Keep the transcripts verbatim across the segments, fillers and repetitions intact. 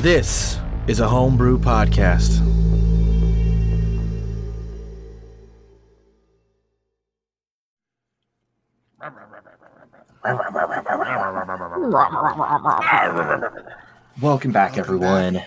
This is a homebrew podcast. Welcome back, everyone.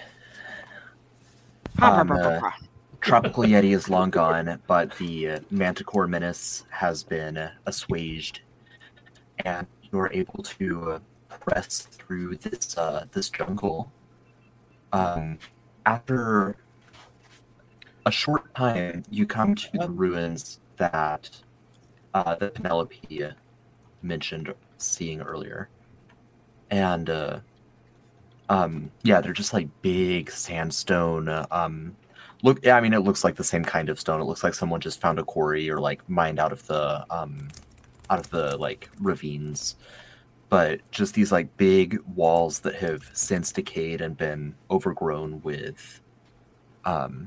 Um, uh, Tropical Yeti is long gone, but the uh, Manticore menace has been uh, assuaged, and you're able to uh, press through this uh, this jungle. Um, after a short time, you come to the ruins that uh, that Penelope mentioned seeing earlier, and uh, um, yeah, they're just like big sandstone. Uh, um, look, I mean, it looks like the same kind of stone. It looks like someone just found a quarry or like mined out of the um, out of the like ravines. But just these like big walls that have since decayed and been overgrown with, um,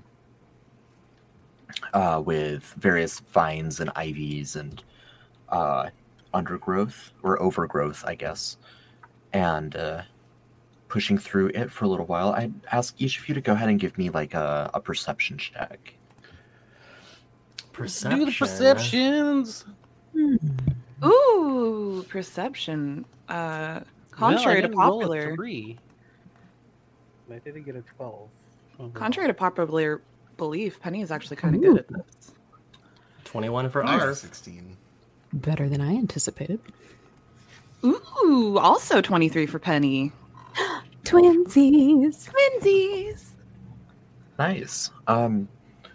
uh, with various vines and ivies and uh, undergrowth or overgrowth, I guess. And uh, pushing through it for a little while, I'd ask each of you to go ahead and give me like a, a perception check. Perception. Do the perceptions. Hmm. Ooh, perception. Uh, contrary well, to roll a popular, three. I didn't get a twelve. Oh, contrary to popular belief, Penny is actually kind of good at this. Twenty-one for I got ours. sixteen. Better than I anticipated. Ooh, also twenty-three for Penny. Twinsies. Twinsies. Nice. Um,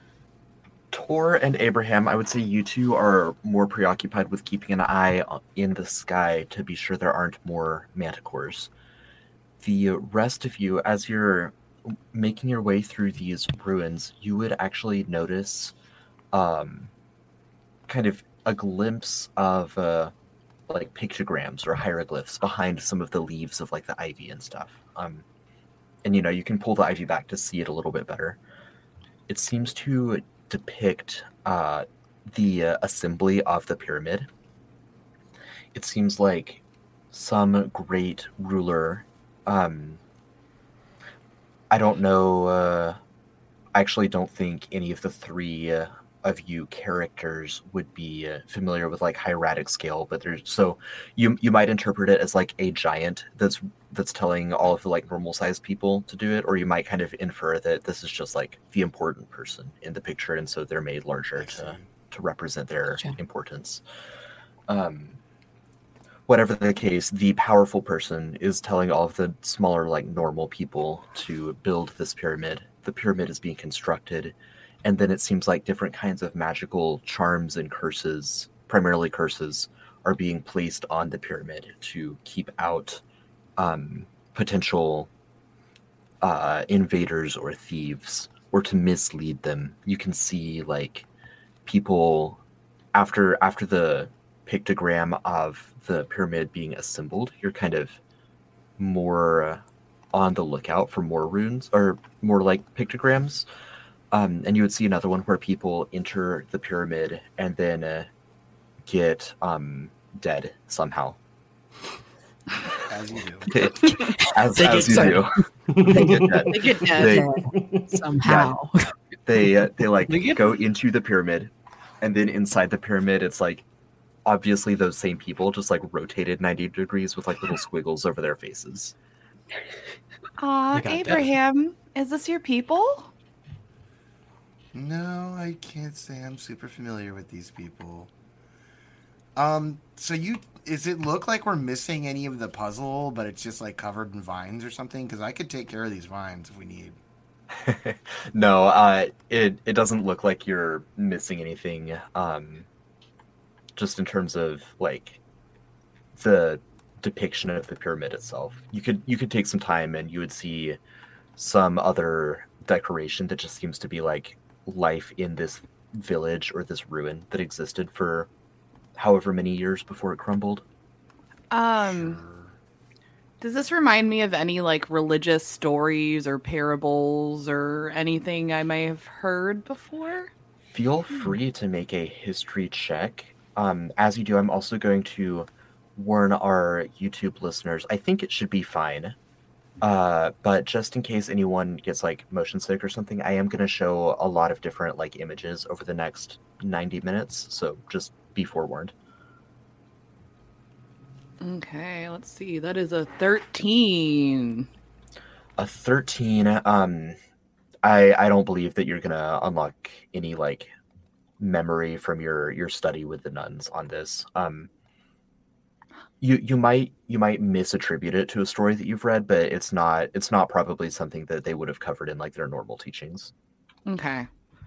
Tor and Abraham, I would say you two are more preoccupied with keeping an eye in the sky to be sure there aren't more manticores. The rest of you, as you're making your way through these ruins, you would actually notice um, kind of a glimpse of uh, like pictograms or hieroglyphs behind some of the leaves of like the ivy and stuff. Um, and you know, you can pull the ivy back to see it a little bit better. It seems to depict uh, the uh, assembly of the pyramid. It seems like some great ruler. Um, I don't know. Uh, I actually don't think any of the three uh, of you characters would be uh, familiar with like hieratic scale, but there's so you you might interpret it as like a giant that's that's telling all of the like normal sized people to do it, or you might kind of infer that this is just like the important person in the picture, and so they're made larger to to represent their Gotcha. importance. Um, whatever the case, the powerful person is telling all of the smaller like normal people to build this pyramid. The pyramid is being constructed. And then it seems like different kinds of magical charms and curses, primarily curses, are being placed on the pyramid to keep out um, potential uh, invaders or thieves, or to mislead them. You can see like people after after the pictogram of the pyramid being assembled, you're kind of more on the lookout for more runes or more like pictograms. Um, and you would see another one where people enter the pyramid and then uh, get um, dead somehow. As you do. as They as get you dead. do. They get dead. They get dead. They, Somehow. they, uh, they like They get- go into the pyramid, and then inside the pyramid, it's like obviously those same people just like rotated ninety degrees with like little squiggles over their faces. Aw, They got dead. Abraham, is this your people? No, I can't say I'm super familiar with these people. Um, so you, does it look like we're missing any of the puzzle, but it's just like covered in vines or something? Because I could take care of these vines if we need. No, uh, it it doesn't look like you're missing anything. Um, just in terms of like the depiction of the pyramid itself, you could you could take some time and you would see some other decoration that just seems to be like life in this village or this ruin that existed for however many years before it crumbled. Um, does this remind me of any like religious stories or parables or anything I may have heard before? Feel free to make a history check. Um, as you do, I'm also going to warn our YouTube listeners. I think it should be fine. Uh, but just in case anyone gets like motion sick or something, I am going to show a lot of different like images over the next ninety minutes. So just be forewarned. Okay, let's see. That is a thirteen. A thirteen. Um, I I don't believe that you're gonna unlock any like memory from your your study with the nuns on this. Um, you you might you might misattribute it to a story that you've read, but it's not it's not probably something that they would have covered in like their normal teachings. Okay.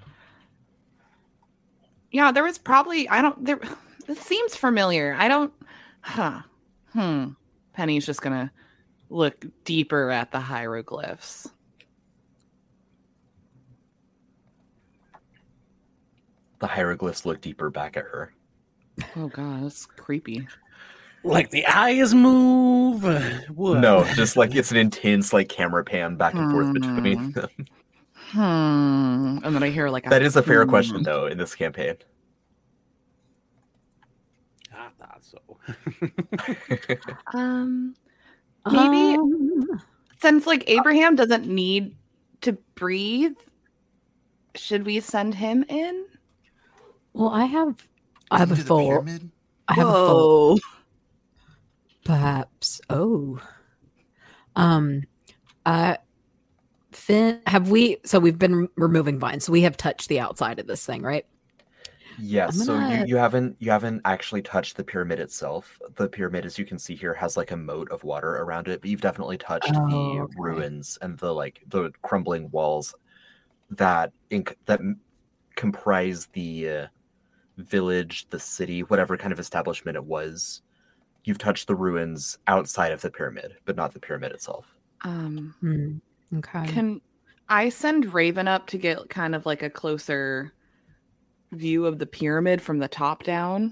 Yeah, there was probably I don't there. This seems familiar. I don't. Huh. Hmm. Penny's just gonna look deeper at the hieroglyphs. The hieroglyphs look deeper back at her. Oh god, that's creepy. Like the eyes move. What? No, just like it's an intense like camera pan back and forth between them. Hmm. And then I hear like That is a fair hmm. question though in this campaign. I thought so. Um. Maybe Um, since like Abraham doesn't need to breathe, should we send him in? well, I have, I have a Into the full. pyramid? I have a full. Perhaps. Oh. Um. Uh. Finn, have we? So we've been re- removing vines. So we have touched the outside of this thing, right? Yes, I'm so gonna- you, you haven't you haven't actually touched the pyramid itself. The pyramid, as you can see here, has like a moat of water around it, but you've definitely touched Oh, the okay. ruins and the like the crumbling walls that inc- that m- comprise the uh, village, the city, whatever kind of establishment it was. You've touched the ruins outside of the pyramid, but not the pyramid itself. Um. Hmm. Okay. Can I send Raven up to get kind of like a closer view of the pyramid from the top down?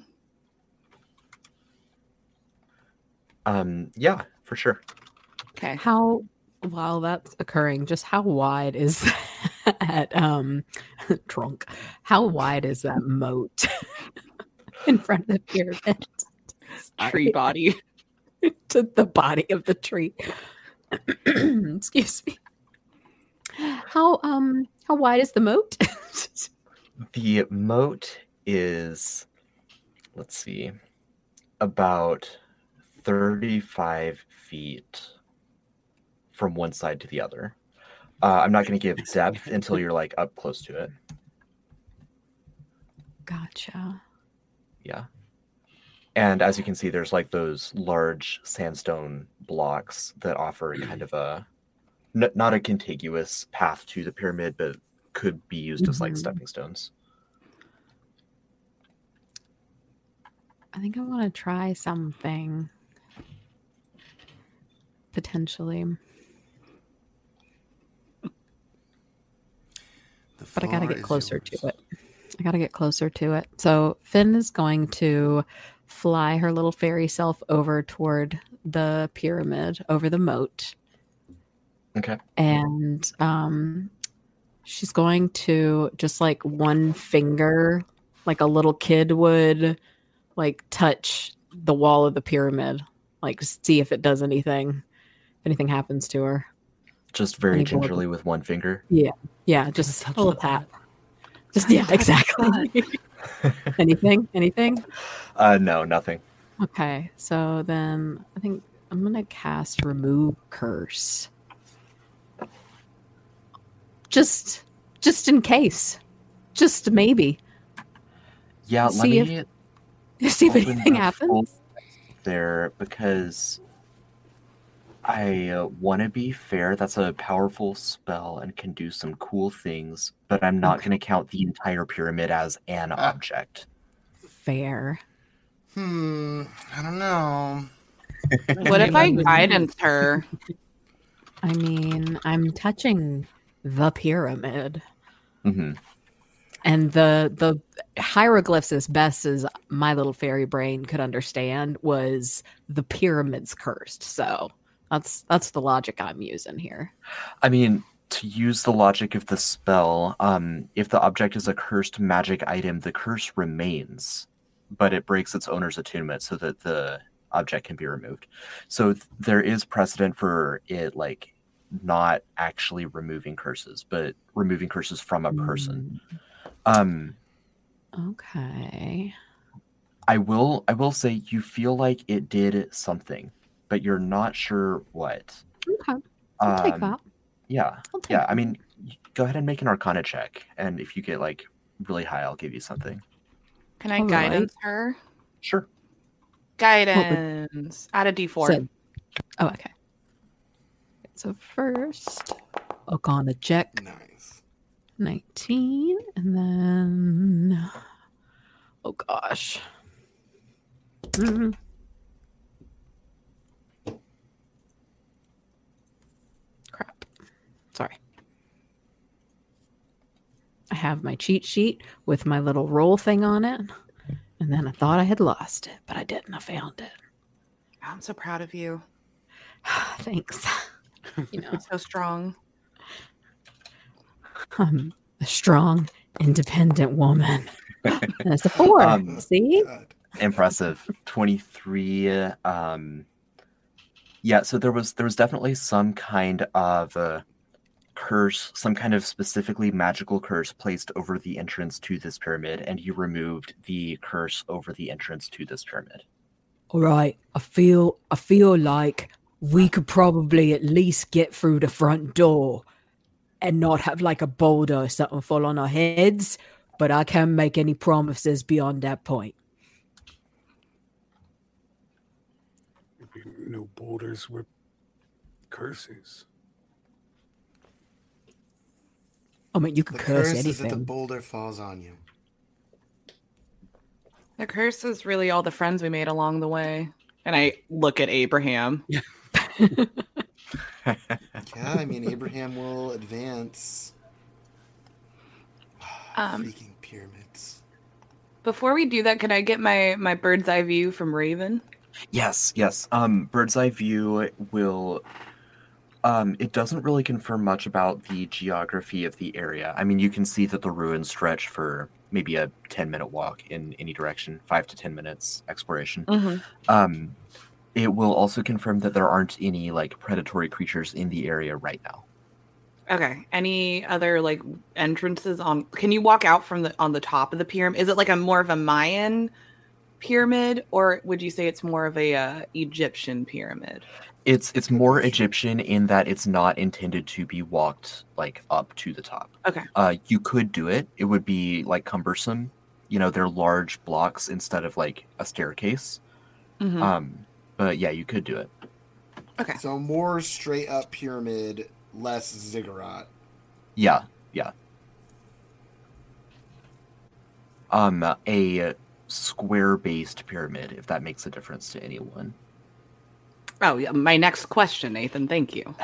Um, yeah, for sure. Okay. How, while that's occurring, just how wide is that um trunk? How wide is that moat in front of the pyramid? Tree body. To the body of the tree. Excuse me. How um how wide is the moat? The moat is, let's see, about thirty-five feet from one side to the other. Uh, I'm not going to give depth until you're like up close to it. Gotcha. Yeah. And as you can see, there's like those large sandstone blocks that offer kind of a, n- not a contiguous path to the pyramid, but could be used as like Mhm. stepping stones. I think I want to try something. Potentially. The But I gotta floor get is closer yours. to it. I gotta get closer to it. So Finn is going to fly her little fairy self over toward the pyramid, over the moat. Okay. And um she's going to just like one finger, like a little kid would, like touch the wall of the pyramid, like see if it does anything, if anything happens to her. Just very Any board- gingerly with one finger. Yeah, just touch a little the tap. Just yeah, exactly. anything? Anything? Uh, no, nothing. Okay, so then I think I'm gonna cast Remove Curse. Just, just in case, just maybe. Yeah, let See if- me See if open anything the happens. full there because I uh, want to be fair. That's a powerful spell and can do some cool things, but I'm not Okay. going to count the entire pyramid as an Ah. object. Fair. Hmm. I don't know. What if I guidance her? I mean, I'm touching the pyramid, hmm and the the hieroglyphs, as best as my little fairy brain could understand, was the pyramid's cursed. So that's that's the logic I'm using here. I mean, to use the logic of the spell, um, if the object is a cursed magic item, the curse remains, but it breaks its owner's attunement so that the object can be removed. So th- there is precedent for it like not actually removing curses, but removing curses from a person. Um, Okay. I will I will say you feel like it did something, but you're not sure what. Okay. I'll take Um, that. Yeah, I'll take yeah. that. I mean, y- go ahead and make an Arcana check, and if you get like really high, I'll give you something. Can I All guidance her? Sure. Guidance. Add a D four. So- oh, okay. So first, Arcana check. Nice. nineteen, and then oh gosh. Mm. Crap. Sorry. I have my cheat sheet with my little roll thing on it, and then I thought I had lost it, but I didn't. I found it. I'm so proud of you. Thanks. You know, You're so strong. I'm a strong, independent woman. That's a four. Um, See? God. Impressive. twenty-three. Um, yeah. So there was there was definitely some kind of uh, curse, some kind of specifically magical curse placed over the entrance to this pyramid, and you removed the curse over the entrance to this pyramid. All right. I feel I feel like we could probably at least get through the front door and not have like a boulder or something fall on our heads, but I can't make any promises beyond that point. No boulders were curses. I mean, you could The curse curse is that the anything. boulder falls on you. The curse is really all the friends we made along the way. And I look at Abraham. Yeah, I mean, Abraham will advance. Um, Freaking pyramids. Before we do that, can I get my, my bird's eye view from Raven? Yes, yes. Um, bird's eye view will. Um, it doesn't really confirm much about the geography of the area. I mean, you can see that the ruins stretch for maybe a ten minute walk in any direction, five to ten minutes exploration. Mm-hmm. Um, it will also confirm that there aren't any like predatory creatures in the area right now. Okay. Any other like entrances on? Can you walk out from the on the top of the pyramid? Is it like a more of a Mayan pyramid, or would you say it's more of a uh, Egyptian pyramid? It's it's more Egyptian in that it's not intended to be walked like up to the top. Okay. Uh, you could do it. It would be like cumbersome. You know, they're large blocks instead of like a staircase. Mhm. Um, but yeah, you could do it. Okay. So more straight up pyramid, less ziggurat. Yeah, yeah. Um, a square-based pyramid, if that makes a difference to anyone. Oh, yeah. My next question, Nathan. Thank you.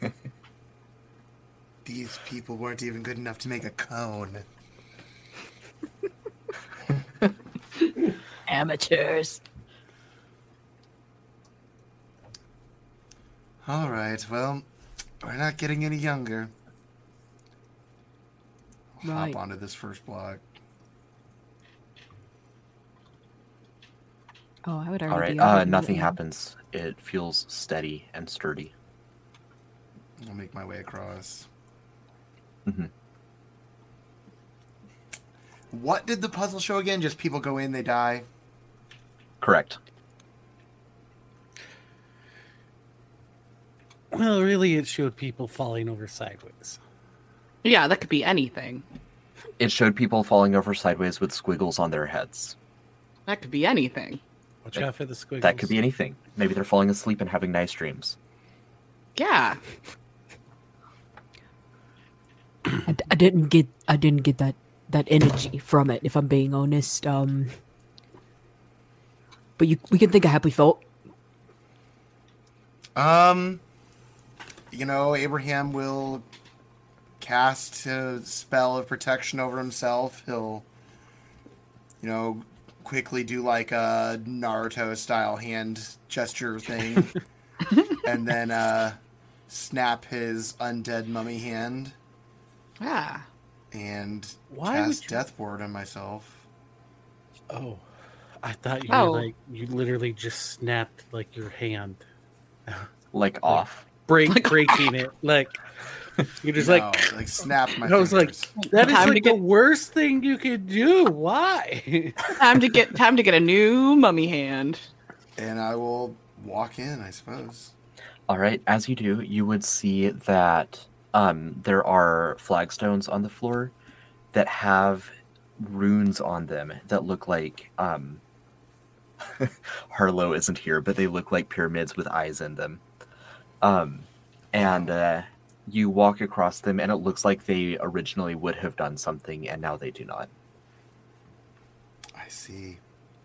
These people weren't even good enough to make a cone. Amateurs. All right, well, we're not getting any younger. I'll Right. Hop onto this first block. Oh, I would already All right, be uh, over nothing here. happens. It feels steady and sturdy. I'll make my way across. Mhm. What did the puzzle show again? Just people go in, they die? Correct. Well, really, it showed people falling over sideways. Yeah, that could be anything. It showed people falling over sideways with squiggles on their heads. That could be anything. Watch That- out for the squiggles. That could be anything. Maybe they're falling asleep and having nice dreams. Yeah. I, I didn't get I didn't get that that energy from it, if I'm being honest. Um, but you we can think of happy thought. Um, you know, Abraham will cast a spell of protection over himself. He'll, you know, quickly do like a Naruto style hand gesture thing, and then uh, snap his undead mummy hand Yeah. and Why would cast you- Death Ward on myself. Oh, I thought you Oh. were like you literally just snapped like your hand. Like off. break breaking it. Like you're just No, like, like snap my I was like, fingers. that is Time to like the get- worst thing you could do. Why? Time to get time to get a new mummy hand. And I will walk in, I suppose. All right, as you do, you would see that um, there are flagstones on the floor that have runes on them that look like um, Harlow isn't here, but they look like pyramids with eyes in them. Um, and uh, you walk across them, and it looks like they originally would have done something, and now they do not. I see.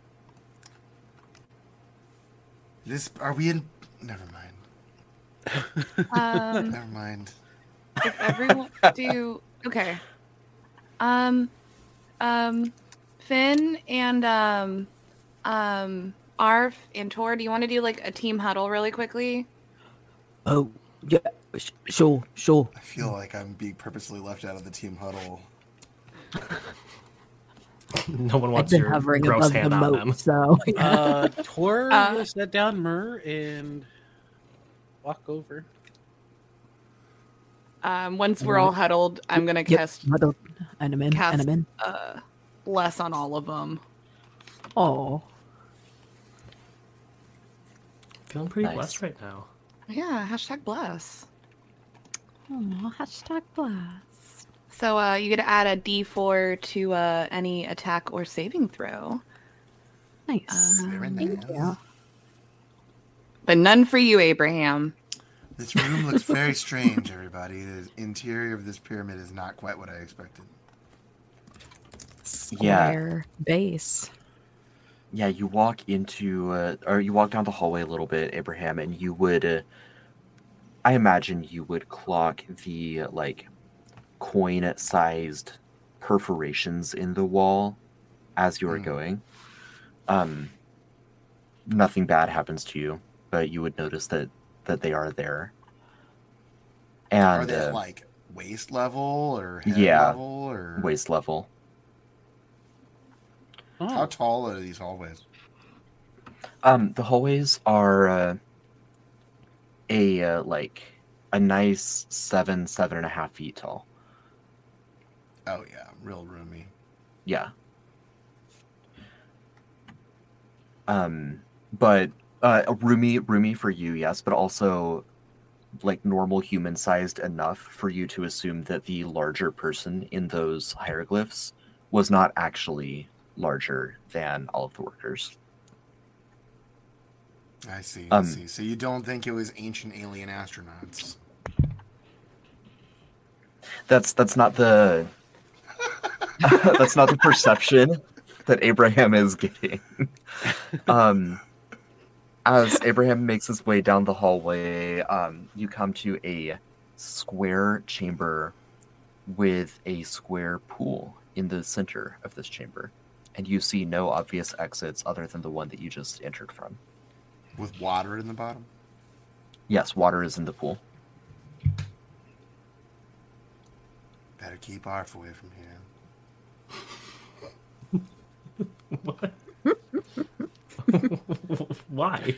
This are we in? Never mind. Um, Never mind. if everyone do okay. Um, um, Finn and um, um, Arf and Tor, do you want to do like a team huddle really quickly? Oh, yeah, sh- sure, sure. I feel like I'm being purposely left out of the team huddle. No one I've wants been your hovering gross above the hand on them. moat, so Uh, Tor Uh, will set down Myrrh and walk over. Um, once we're all huddled, I'm gonna Yep, cast huddle, and I'm in, cast and I'm in. uh less on all of them. Oh, Feeling pretty Nice. blessed right now. Yeah, hashtag bless. oh, hashtag blast. So uh, you get to add a D four to uh, any attack or saving throw, Nice. Uh, Very Thank nice. you. but none for you, Abraham. This room looks very strange, everybody. The interior of this pyramid is not quite what I expected. Yeah. Square base. Yeah, you walk into, uh, or you walk down the hallway a little bit, Abraham, and you would, uh, I imagine you would clock the, like, coin-sized perforations in the wall as you are Mm. going. Um, nothing bad happens to you, but you would notice that, that they are there. And Are they uh, at like waist level or head Yeah. level or waist level. how Oh, tall are these hallways? Um, the hallways are uh, a uh, like a nice seven, seven and a half feet tall. Oh yeah, real roomy. Yeah. Um, but uh, a roomy, roomy for you, yes, but also like normal human sized enough for you to assume that the larger person in those hieroglyphs was not actually larger than all of the workers. I see. I Um, see. So you don't think it was ancient alien astronauts? That's that's not the that's not the perception that Abraham is getting. Um, as Abraham makes his way down the hallway, um, you come to a square chamber with a square pool in the center of this chamber, and you see no obvious exits other than the one that you just entered from. With water in the bottom? Yes, water is in the pool. Better keep Arf away from here. What? Why?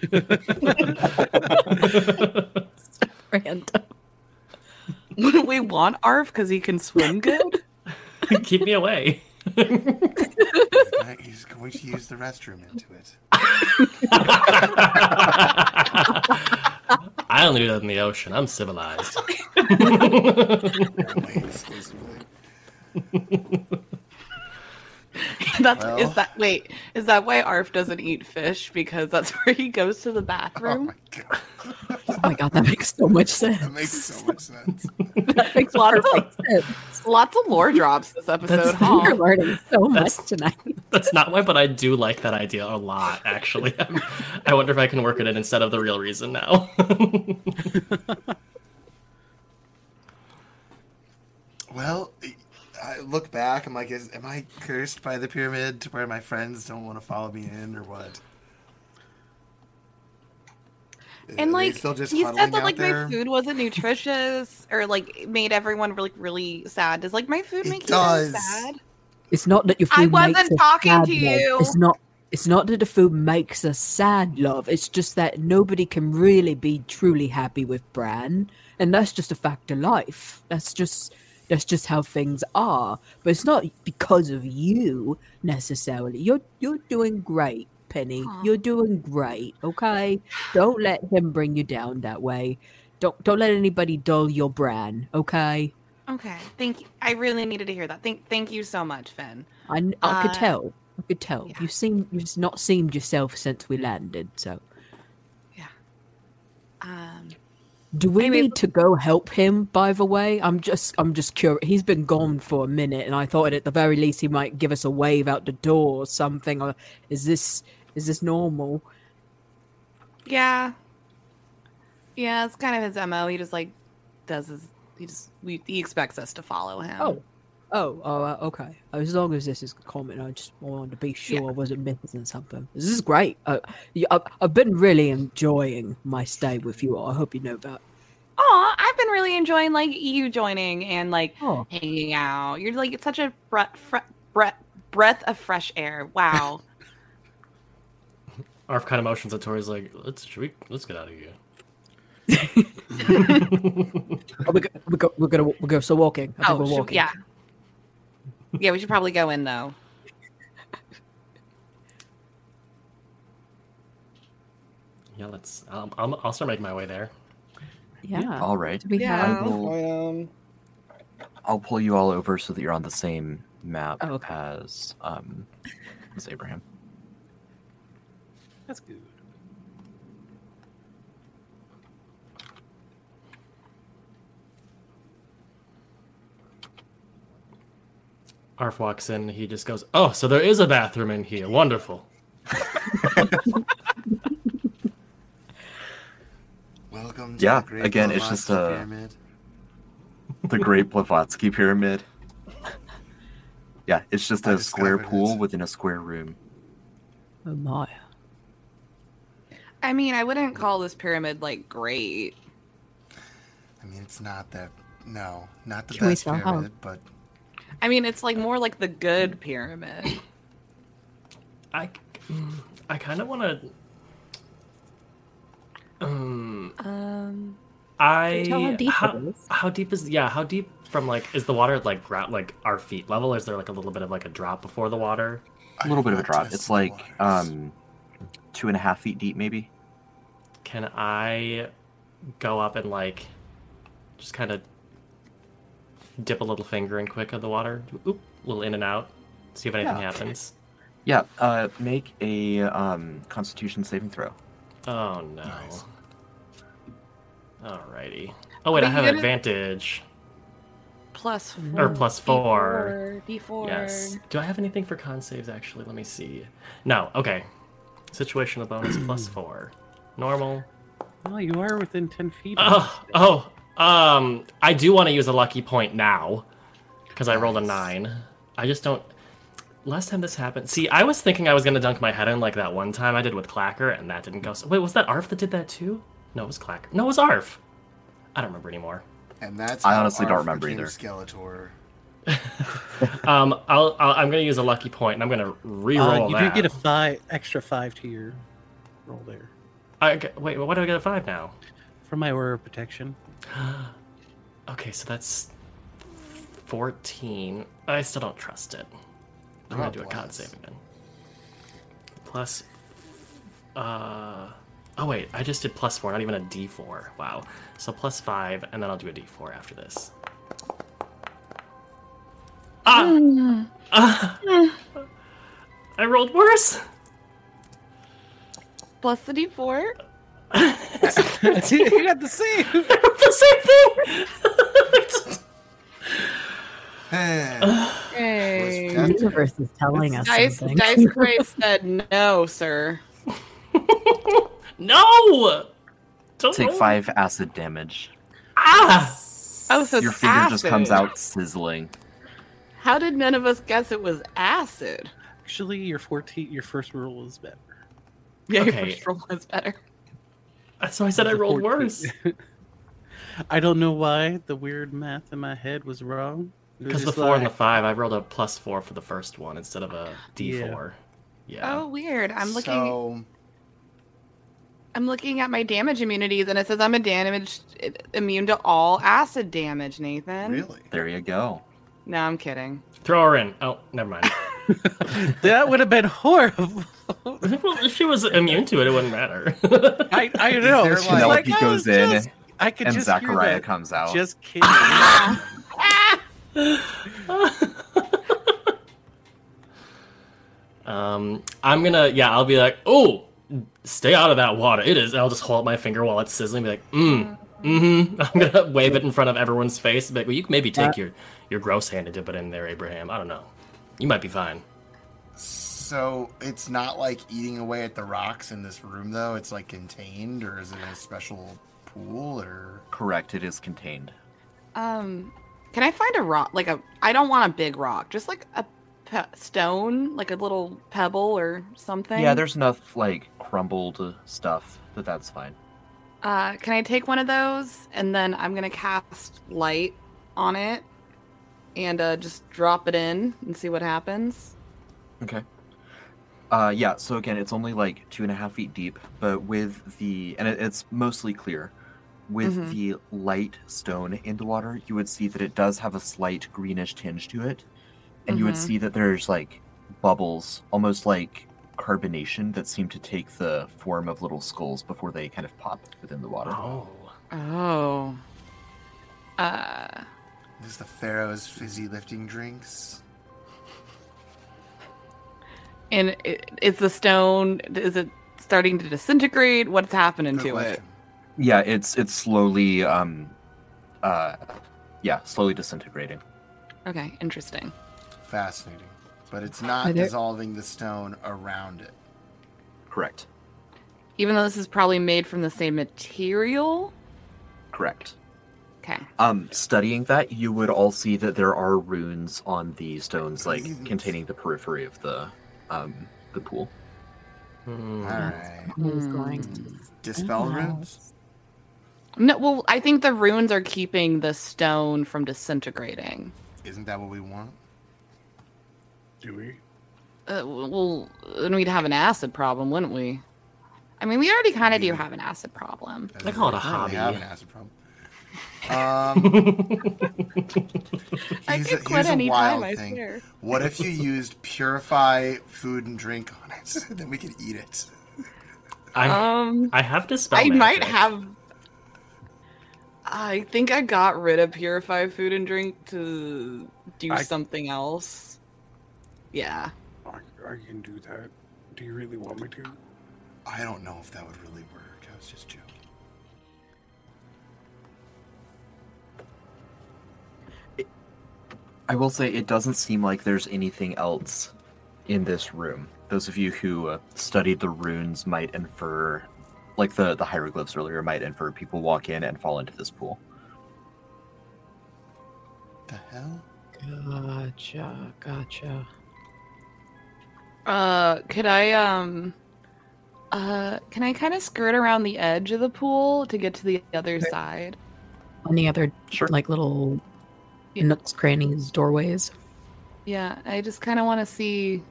Random. Would we want Arf because he can swim good? Keep me away. He's gonna- He's going to use the restroom into it. I only do that in the ocean. I'm civilized. Only exclusively. That's Well. is that wait is that why Arf doesn't eat fish because that's where he goes to the Oh bathroom? my god. Oh my god, that makes so much sense. That makes so much sense. That makes Lots perfect of- sense. Lots of lore drops this episode, That's- huh? You're learning so much That's- tonight. That's not why, but I do like that idea a lot, actually. I wonder if I can work it in instead of the real reason now. Well, I look back. I'm like, is, am I cursed by the pyramid to where my friends don't want to follow me in, or what? Are And they like still just you huddling said that out like there? my food wasn't nutritious or like made everyone really really sad. Does like my food It make does. you guys sad? It's not that your I food wasn't makes us talking sad, to Meg. you. It's not. it's not that the food makes us sad, love. It's just that nobody can really be truly happy with Bran, and that's just a fact of life. That's just that's just how things are. But it's not because of you necessarily. You're you're doing great, Penny. Aw. You're doing great. Okay, don't let him bring you down that way. Don't don't let anybody dull your Bran. Okay, Okay, thank you. I really needed to hear that. Thank, thank you so much, Finn. I I could Uh, tell. I could tell. yeah. You seem you've not seemed yourself since we landed. So. Um, Do we Anyways- need to go help him, by the way? I'm just I'm just curious. He's been gone for a minute, and I thought at the very least he might give us a wave out the door or something. Or is this is this normal? yeah, yeah, it's kind of his M O. He just like does his. He just we he expects us to follow him. Oh, oh, oh, uh, okay. As long as this is common, I just wanted to be sure Yeah. I wasn't missing something. This is great. Uh, yeah, I've, I've been really enjoying my stay with you all. I hope you know that. Aw, I've been really enjoying like you joining and like Oh, hanging out. You're like it's such a breath, breath, breath of fresh air. Wow. Arf kind of motions at Tori's like, let's should we, let's get out of here. oh, we go, we go, we're gonna we're gonna start walking. I think oh, we're should- walking. yeah. Yeah, we should probably go in though. Yeah, let's. Um, I'll, I'll start making my way there. yeah. All right. Do we Yeah. have? I will, Um, I'll pull you all over so that you're on the same map Oh, okay. as um as Abraham. that's good. Arf walks in. He just goes, "Oh, so there is a bathroom in here. Wonderful." Welcome to Yeah, the Great again, it's just Blavatsky a- Pyramid. The Great Blavatsky Pyramid. Yeah, it's just I a square discovered pool it. within a square room. Oh my. I mean, I wouldn't call this pyramid like great. I mean, it's not that. No, not the Can we best sell how? pyramid, but I mean, it's like more like the good pyramid. I, I kind of want to. Um, Um, I Tell how deep how, it is. how deep is yeah? How deep from like is the water like ground like our feet level? Or is there like a little bit of like a drop before the water? A little bit of a I've drop. tested It's the like waters. um two and a half feet deep, maybe. Can I go up and like just kind of dip a little finger in quick of the water? Oop, a little in and out. See if anything Yeah. happens. Yeah. Uh, make a um Constitution saving throw. Oh no. Nice. Alrighty. Oh wait, Are I you have gonna- advantage. plus Or four. plus four. D four. Yes. Do I have anything for con saves actually? Let me see. No. Okay. Situational bonus plus four. Normal. Oh, you are within ten feet. of Oh, oh. Um, I do want to use a lucky point now because I rolled a Nice. nine. I just don't. Last time this happened, see, I was thinking I was gonna dunk my head in like that one time I did with Clacker, and that didn't go. So, wait, was that Arf that did that too? No, it was Clacker. No, it was Arf. I don't remember anymore. and that's I how honestly don't Arf remember became either. Skeletor. Um, I'll, I'll I'm gonna use a lucky point, and I'm gonna Uh, re-roll you that. do get a five extra five to your roll there I g- wait, why do I get a five now? from my aura of protection. Okay, so that's fourteen. I still don't trust it. I'm gonna Oh, do a con bless. save again. Plus, uh, oh wait, I just did plus four, not even a D four. Wow. So plus five, and then I'll do a D four after this. Ah! Ah! I rolled worse. Plus the D four. you got the same. the same thing. Hey. Hey. Was The that- universe is telling us Dice, something. Dice Christ said no, sir. No! Don't Take roll. five acid damage. Ah! Oh, so Your it's finger acid. just comes out sizzling. How did none of us guess it was acid? Actually, your fourteen, your first roll is better. Yeah, Okay. your first roll was better. So I said I It's a rolled fourteen. worse. I don't know why the weird math in my head was wrong. It was Because the just four and the like- five, I rolled a plus four for the first one instead of a D four. Yeah. Oh, weird. I'm looking. So, I'm looking at my damage immunities, and it says I'm a damage immune to all acid damage. Nathan. really? There you go. No, I'm kidding. Throw her in. Oh, never mind. That would have been horrible. Well, if she was immune to it, it wouldn't matter. I, I know. there, She's like- Penelope "I goes was in, just-" I could and just hear Zachariah that. comes out. Just kidding. um, I'm gonna, yeah, I'll be like, oh, stay out of that water. It is. I'll just hold up my finger while it's sizzling. Be like, mm, mm-hmm. I'm gonna wave it in front of everyone's face. Be like, well, you can maybe take your your gross hand and dip it in there, Abraham. I don't know. You might be fine. So it's not like eating away at the rocks in this room, though. It's like contained, or is it a special pool, or? Correct, it is contained. Um, can I find a rock? Like a, I don't want a big rock, just like a pe- stone, like a little pebble or something. Yeah, there's enough like crumbled stuff that that's fine. Uh, can I take one of those and then I'm gonna cast light on it and uh, just drop it in and see what happens. Okay. Uh, yeah, so again, it's only like two and a half feet deep, but with the, and it, it's mostly clear. With Mhm. the light stone in the water, you would see that it does have a slight greenish tinge to it. And you would Mhm. see that there's like bubbles, almost like carbonation, that seem to take the form of little skulls before they kind of pop within the water. Oh. Oh. Uh, Is the Pharaoh's fizzy lifting drinks? and it, is the stone, is it starting to disintegrate? What's happening Good to it? question. Yeah, it's it's slowly, um, uh, yeah, slowly disintegrating. Okay, interesting. Fascinating. But it's not Are there- dissolving the stone around it. Correct. Even though this is probably made from the same material? Correct. Okay. Um, studying that, you would all see that there are runes on the stones, like Runes. containing the periphery of the, um, the pool. Hmm. Alright. Who's Hmm. going to Dispel Oh. runes? No, well, I think the runes are keeping the stone from disintegrating. Isn't that what we want? Do we? Uh, well, then we'd have an acid problem, wouldn't we? I mean, we already kind of do have an acid problem. As I in, call it we a currently hobby. have an acid problem. Um, I here's could a- quit here's a any wild time, I thing. swear. What if you used purify food and drink on it? Then we could eat it. I Um, I have dispel I might magic. have. I think I got rid of purify food and drink to do I- something else. Yeah. I, I can do that. Do you really want me to? I don't know if that would really work. I was just joking. I will say it doesn't seem like there's anything else in this room. Those of you who uh, studied the runes might infer, like the, the hieroglyphs earlier, might infer people walk in and fall into this pool. The hell? Gotcha, gotcha. Uh, could I um, uh, can I kind of skirt around the edge of the pool to get to the other side? Any other Sure. like little Yeah. nooks, crannies, doorways? Yeah, I just kind of want to see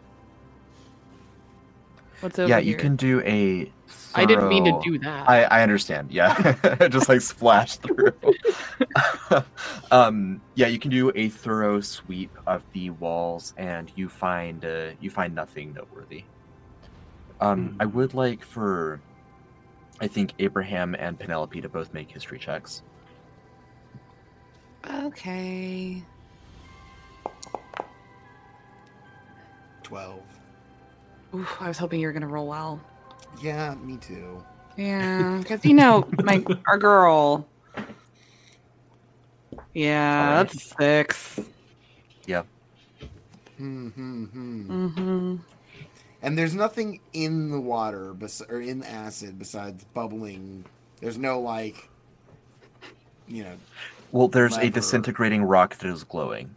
what's over yeah, here. you can do a. I didn't mean to thorough- do that. I, I understand. Yeah, just like splash through. um, yeah, you can do a thorough sweep of the walls, and you find uh, you find nothing noteworthy. Um, I would like for, I think Abraham and Penelope to both make history checks. Okay. twelve. Oof, I was hoping you were gonna roll well. Yeah, me too. Yeah, because you know my our girl. Yeah, Alright. that's six. Yeah. Hmm, hmm, hmm. Mm-hmm. And there's nothing in the water, bes- or in the acid, besides bubbling. There's no, like, you know, Well, there's a Lever. disintegrating rock that is glowing.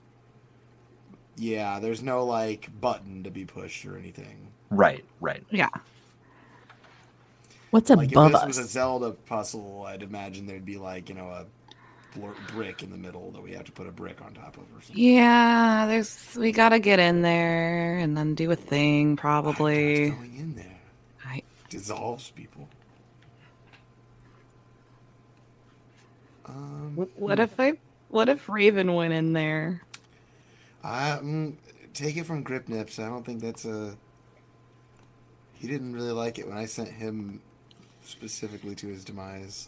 yeah, there's no, like, button to be pushed or anything. Right, right. Yeah. What's Like, if above this us? was a Zelda puzzle, I'd imagine there'd be, like, you know, a blur- brick in the middle that we have to put a brick on top of or something. Yeah, there's we gotta get in there and then do a thing probably. What's going in there? I Dissolves people. Um, what if I what if Raven went in there? I mm, take it from Grip Nips. I don't think that's a. He didn't really like it when I sent him specifically to his demise.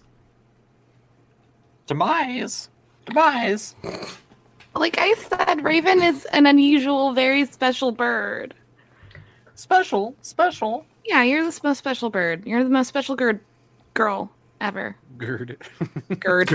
Demise! Demise! Like I said, Raven is an unusual, very special bird. Special, special. Yeah, you're the most special bird. You're the most special gird girl ever. Gird. Gird.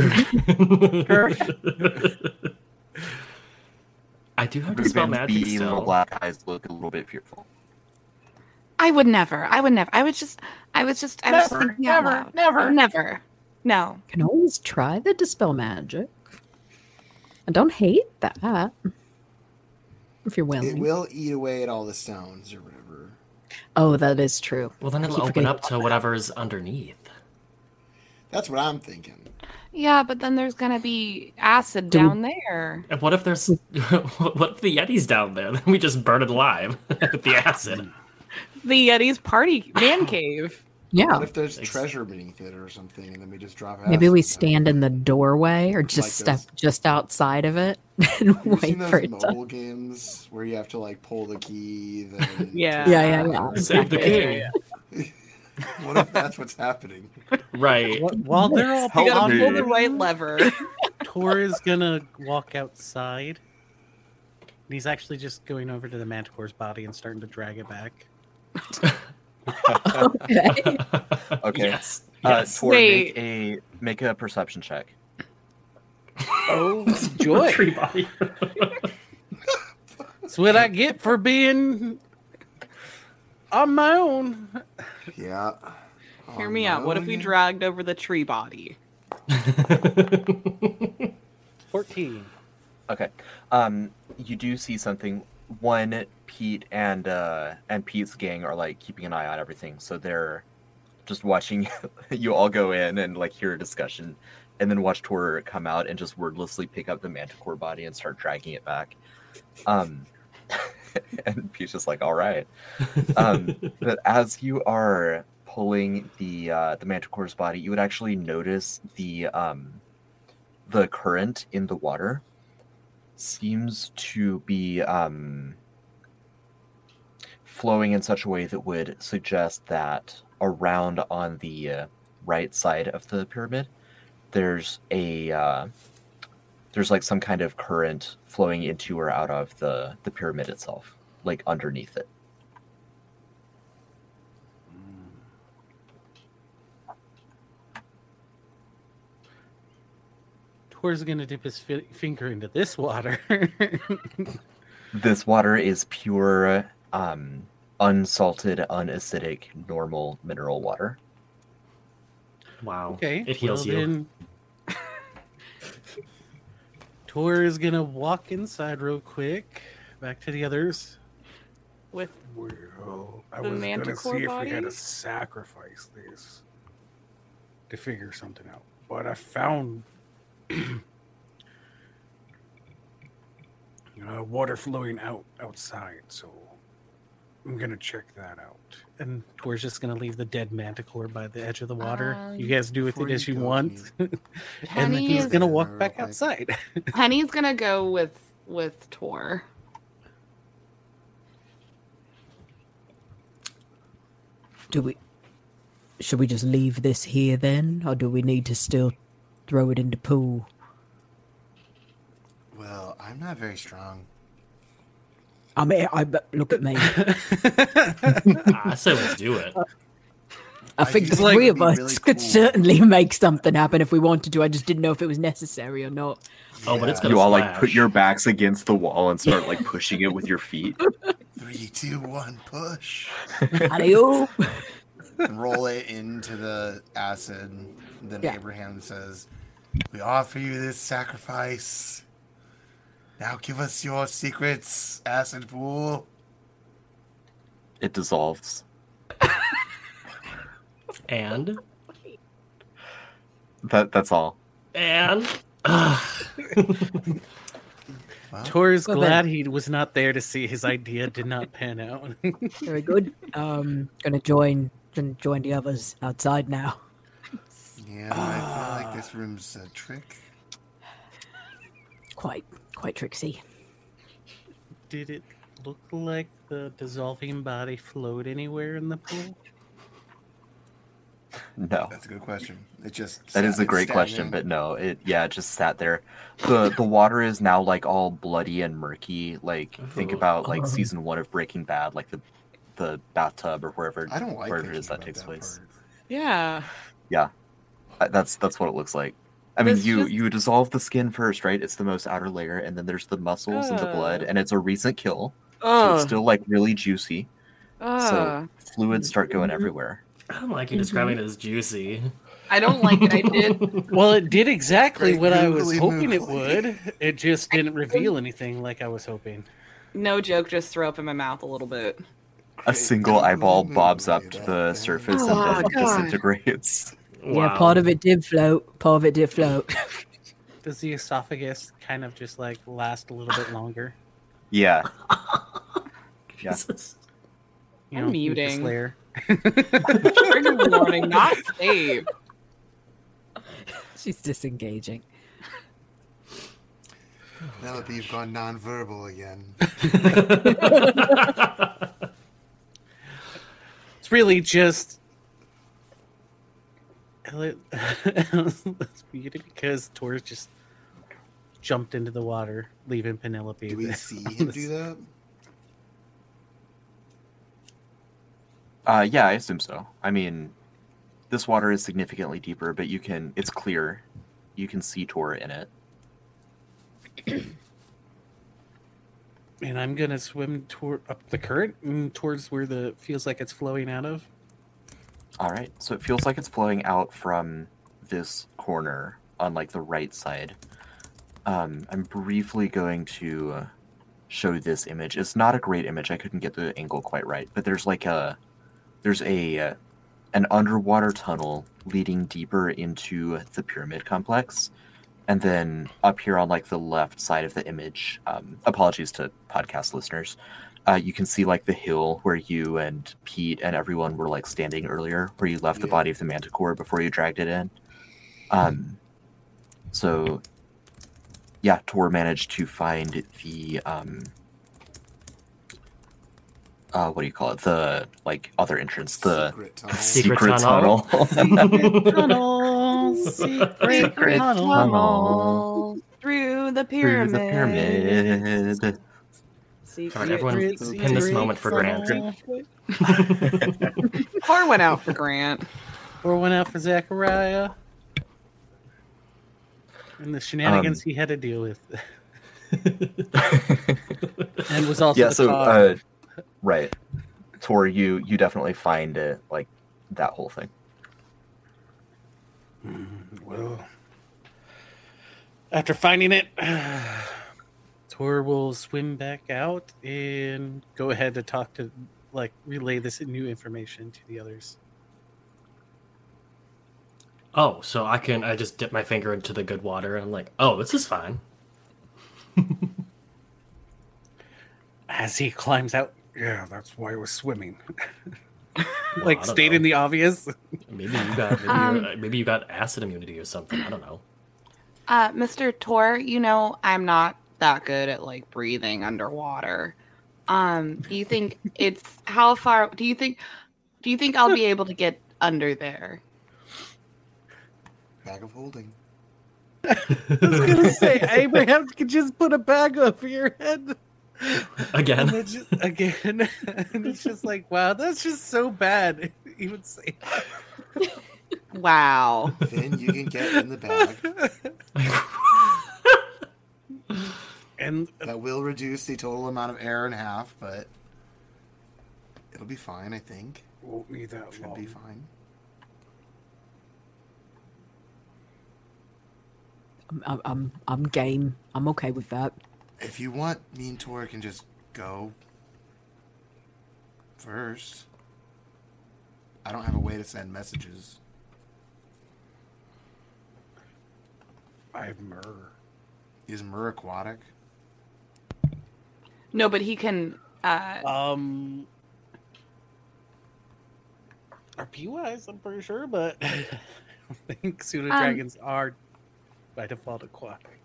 I do have to spell Raven's magic beady little still. black eyes look a little bit fearful. I would never. I would never. I was just. I was just. I was Never, thinking out never, loud. never. I would never. No. Can always try the dispel magic. I don't hate that. If you're willing. It will eat away at all the sounds or whatever. Oh, that is true. Well, then I it'll keep open forgetting up to whatever's underneath. That's what I'm thinking. Yeah, but then there's gonna be acid Do we- down there. And what if there's what if the Yeti's down there? Then we just burn it alive with the acid. The Yeti's party man cave. Yeah. What if there's Thanks. treasure beneath it or something, and then we just drop Maybe acid we on it? stand in the doorway or just Like step those- just outside of it and Have you wait seen for those it to. mobile games where you have to like pull the key? Then Yeah. Yeah, yeah, yeah. Save the king. What if that's what's happening? Right. Wh- While they're all You gotta Dude. pull the right lever. Tor is gonna walk outside. And he's actually just going over to the manticore's body and starting to drag it back. Okay. Okay. Yes. Uh, Yes. Tor, Wait. make a make a perception check. Oh, joy! Tree body. That's what I get for being on my own. Yeah. Hear On me my out. What if own we again? dragged over the tree body? fourteen. Okay. Um, you do see something. One, Pete and uh and Pete's gang are like keeping an eye on everything, so they're just watching you all go in and like hear a discussion, and then watch Tor come out and just wordlessly pick up the manticore body and start dragging it back. Um, and Pete's just like, "All right." Um, but as you are pulling the uh, the manticore's body, you would actually notice the um the current in the water seems to be um, flowing in such a way that would suggest that around on the uh, right side of the pyramid, there's a uh, there's like some kind of current flowing into or out of the the pyramid itself, like underneath it. Tor's gonna dip his fi- finger into this water. This water is pure, um, unsalted, unacidic, normal mineral water. Wow. Okay, It heals well you. then- Tor is gonna walk inside real quick, back to the others. With Well, I The was gonna manticore see if we had body? to sacrifice this to figure something out, but I found uh, water flowing out outside, so I'm gonna check that out. And Tor's just gonna leave the dead manticore by the edge of the water. Um, you guys do with before it as you you go, want. can And then Penny he's is- gonna walk Real back quick. outside. Penny's gonna go with with Tor. Do we? Should we just leave this here then, or do we need to still throw it in the pool? Well, I'm not very strong. I mean, I but look at me. I say let's do it. I think the just think three it'd of us be really could cool. certainly make something happen if we wanted to. I just didn't know if it was necessary or not. Oh, but it's Yeah. gonna You all like splash. put your backs against the wall and start like pushing it with your feet. Three, two, one, push. Adios. And roll it into the acid. Then Yeah. Abraham says, "We offer you this sacrifice. Now give us your secrets, acid pool." It dissolves. And That that's all. and Well, Tor's Well, glad he was not there to see his idea did not pan out. Very good. Um, gonna join gonna join the others outside now. yeah, I feel like this room's a trick. Quite quite tricksy. Did it look like the dissolving body flowed anywhere in the pool? No. That's a good question. It just That is sat- a great it's question, stagnant. but no, it yeah, it just sat there. The the water is now like all bloody and murky. Like think Ooh. about like Um. season one of Breaking Bad, like the the bathtub or wherever I don't like wherever it is thinking that about takes place. part. Yeah. Uh, That's that's what it looks like. I mean, This you just- you dissolve the skin first, right? It's the most outer layer, and then there's the muscles and the blood, Uh. and it's a recent kill, so Oh. it's still like really juicy. Uh, So fluids start going everywhere. I don't like you describing it as juicy. I don't like it. I did. Well, it did exactly Great what I was googly hoping it moogly. would. It just didn't reveal anything like I was hoping. No joke. Just throw up in my mouth a little bit. A Great single googly eyeball bobs moogly, up to that the thing. surface Oh, and then God. disintegrates. Yeah, part of it did float. Part of it did float. Does the esophagus kind of just like last a little bit longer? Yeah. Yeah. Jesus. You I'm know, muting. mucus layer. Trigger warning. Not safe. She's disengaging. Penelope, you've gone non-verbal again. It's really just Elliot it's muted because Tor just jumped into the water, leaving Penelope. Do we there see on him the- do that? Uh, yeah, I assume so. I mean, this water is significantly deeper, but you can, it's clear. You can see Tor in it. And I'm gonna swim toward up the current and towards where the feels like it's flowing out of. All right. So it feels like it's flowing out from this corner on like the right side. Um, I'm briefly going to uh, show this image. It's not a great image. I couldn't get the angle quite right, but there's like a there's a uh, an underwater tunnel leading deeper into the pyramid complex. And then up here on like the left side of the image, um, apologies to podcast listeners, uh, you can see like the hill where you and Pete and everyone were like standing earlier, where you left the Yeah. body of the manticore before you dragged it in. Um, so yeah, Tor managed to find the um, uh, what do you call it? The like other entrance, the Secret tunnel. Secret secret tunnel. tunnel. Tunnel, secret, Secret tunnel. tunnel. Through the Through pyramid. the pyramid. Secret, All right, everyone, secret pin this moment for Grant. tunnel. Tor went out for Grant. Or went out for Zachariah. And the shenanigans Um, he had to deal with. And was also Yeah, the so cause. uh, right, Tor, you you definitely find it like that whole thing. Well, after finding it, Tor will swim back out and go ahead to talk to, like, relay this new information to the others. Oh, so I can I just dip my finger into the good water and I'm like, oh, this is fine. As he climbs out, Yeah, that's why I was swimming. Well, like I don't stating know. the obvious. Maybe you got maybe, Um, you're- maybe you got acid immunity or something. I don't know. Uh, Mister Tor, you know I'm not that good at like breathing underwater. Um, do you think it's how far? Do you think? Do you think I'll be able to get under there? Bag of holding. I was gonna say Abraham could just put a bag over your head. And Again. then just, again, and it's just like, wow, that's just so bad. You would say, Wow. Then you can get in the bag. and That will reduce the total amount of air in half, but it'll be fine, I think. Won't need that Should long. be fine. I'm, I'm, I'm, I'm game. I'm okay with that. If you want, me and Tor can just go first. I don't have a way to send messages. have Myrrh. Is Myrrh aquatic? No, but he can. Uh, Um, R P wise, I'm pretty sure, but I think pseudo Um, dragons are by default aquatic.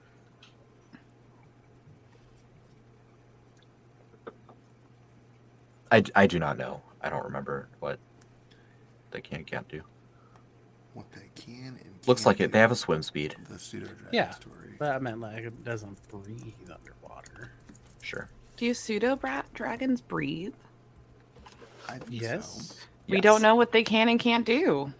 I, I do not know. I don't remember what they can and can't do. What they can and Looks can't like it. do. They have a swim speed. The pseudo dragon Yeah. story. But I meant like it doesn't breathe underwater. Sure. do you pseudo bra- dragons breathe? I think Yes. so. We Yes. don't know what they can and can't do.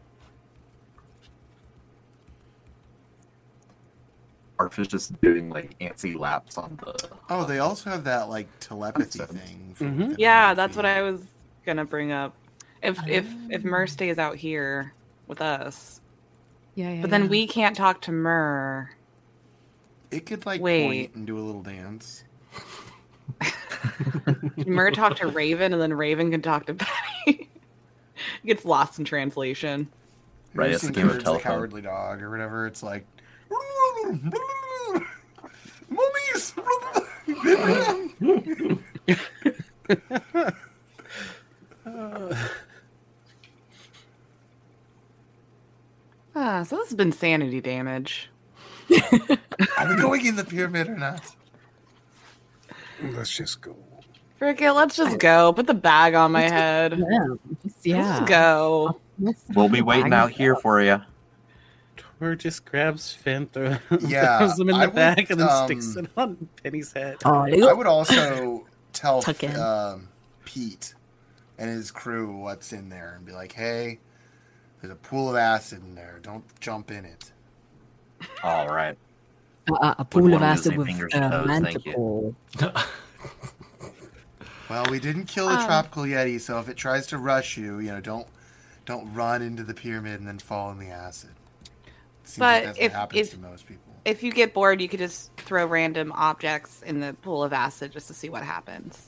Arf is just doing like antsy laps on the. Oh, they also have that like telepathy Seven. thing. for Mhm. within Yeah, one that's what feet. I was gonna bring up. If if if Myrrh stays out here with us, Yeah, yeah. but then yeah. we can't talk to Myrrh. It could like Wait. point and do a little dance. Myrrh talk to Raven, and then Raven can talk to Betty. It gets lost in translation. Right, Have you it's a seen game of Courage the telephone. Cowardly Dog or whatever. It's like, mummies. Ah, so this has been sanity damage. Are we going in the pyramid or not? Let's just go. Frick it, let's just go. Put the bag on my head. Yeah, just- yeah. Let's go. Let's- We'll be waiting Bag out it here up. for you. Tor just grabs Finn, throw, Yeah, throws them in I the would, bag, and then um, sticks it on Penny's head. Oh, I would also tell Tuck in. um, Pete and his crew what's in there and be like, hey, there's a pool of acid in there. Don't jump in it. All right. uh, a pool of wanna lose acid any with fingers uh, and toes, thank you. manticore. Well, we didn't kill the Um, tropical yeti, so if it tries to rush you, you know, don't don't run into the pyramid and then fall in the acid. Seems But like that's if- what happens if- to most people. If you get bored, you could just throw random objects in the pool of acid just to see what happens.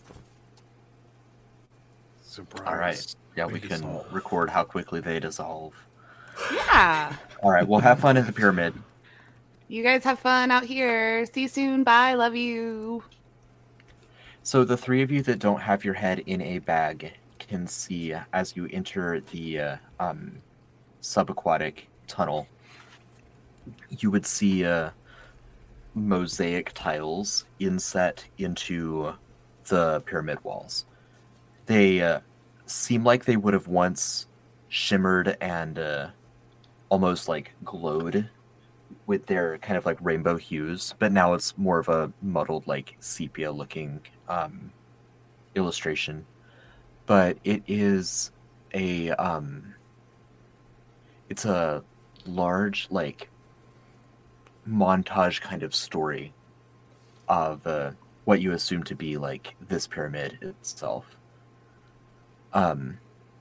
Surprise. All right. Yeah, we They can dissolve. record how quickly they dissolve. Yeah. All right. We'll have fun in the pyramid. You guys have fun out here. See you soon. Bye. Love you. So the three of you that don't have your head in a bag can see as you enter the uh, um, subaquatic tunnel. You would see uh, mosaic tiles inset into the pyramid walls. They uh, seem like they would have once shimmered and uh, almost like glowed with their kind of like rainbow hues, but now it's more of a muddled, like sepia looking um, illustration. But it is a um, it's a large like montage kind of story of uh, what you assume to be like this pyramid itself. Um,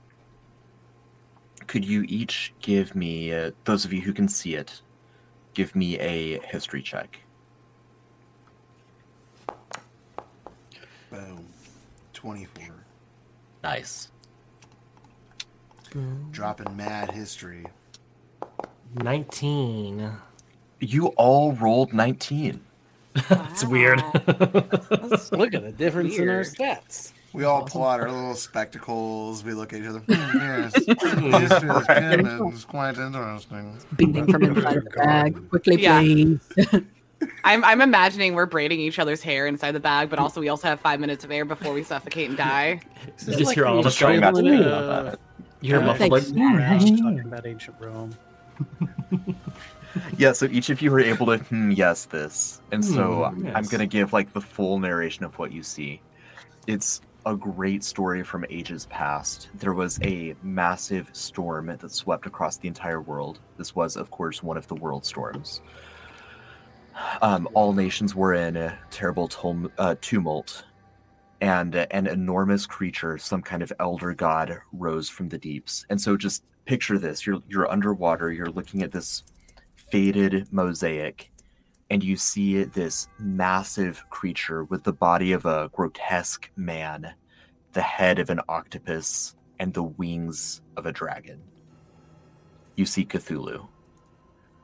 could you each give me, uh, those of you who can see it, give me a history check? Boom. twenty-four. Nice. Dropping mad history. nineteen. You all rolled nineteen. It's weird. Look at the difference in our Weird. stats. We all pull out our little spectacles. We look at each other. Hmm, yes. The history of this pyramid is quite interesting. Beating from inside the bag. Quickly, Yeah. please. I'm I'm imagining we're braiding each other's hair inside the bag, but also we also have five minutes of air before we suffocate and die. This You is just like hear all when the you're showing that to traveling, me uh, about that. You hear uh, muffled like, Thanks. talking about ancient Rome. Yeah, so each of you are able to hmm, yes this. And so Hmm, I'm yes. going to give like the full narration of what you see. It's a great story from ages past. There was a massive storm that swept across the entire world. This was, of course, one of the world storms. Um, all nations were in a terrible tum- uh, tumult, and uh, an enormous creature, some kind of elder god, rose from the deeps. And so just picture this. You're, you're underwater, you're looking at this faded mosaic, and you see this massive creature with the body of a grotesque man, the head of an octopus, and the wings of a dragon. You see Cthulhu.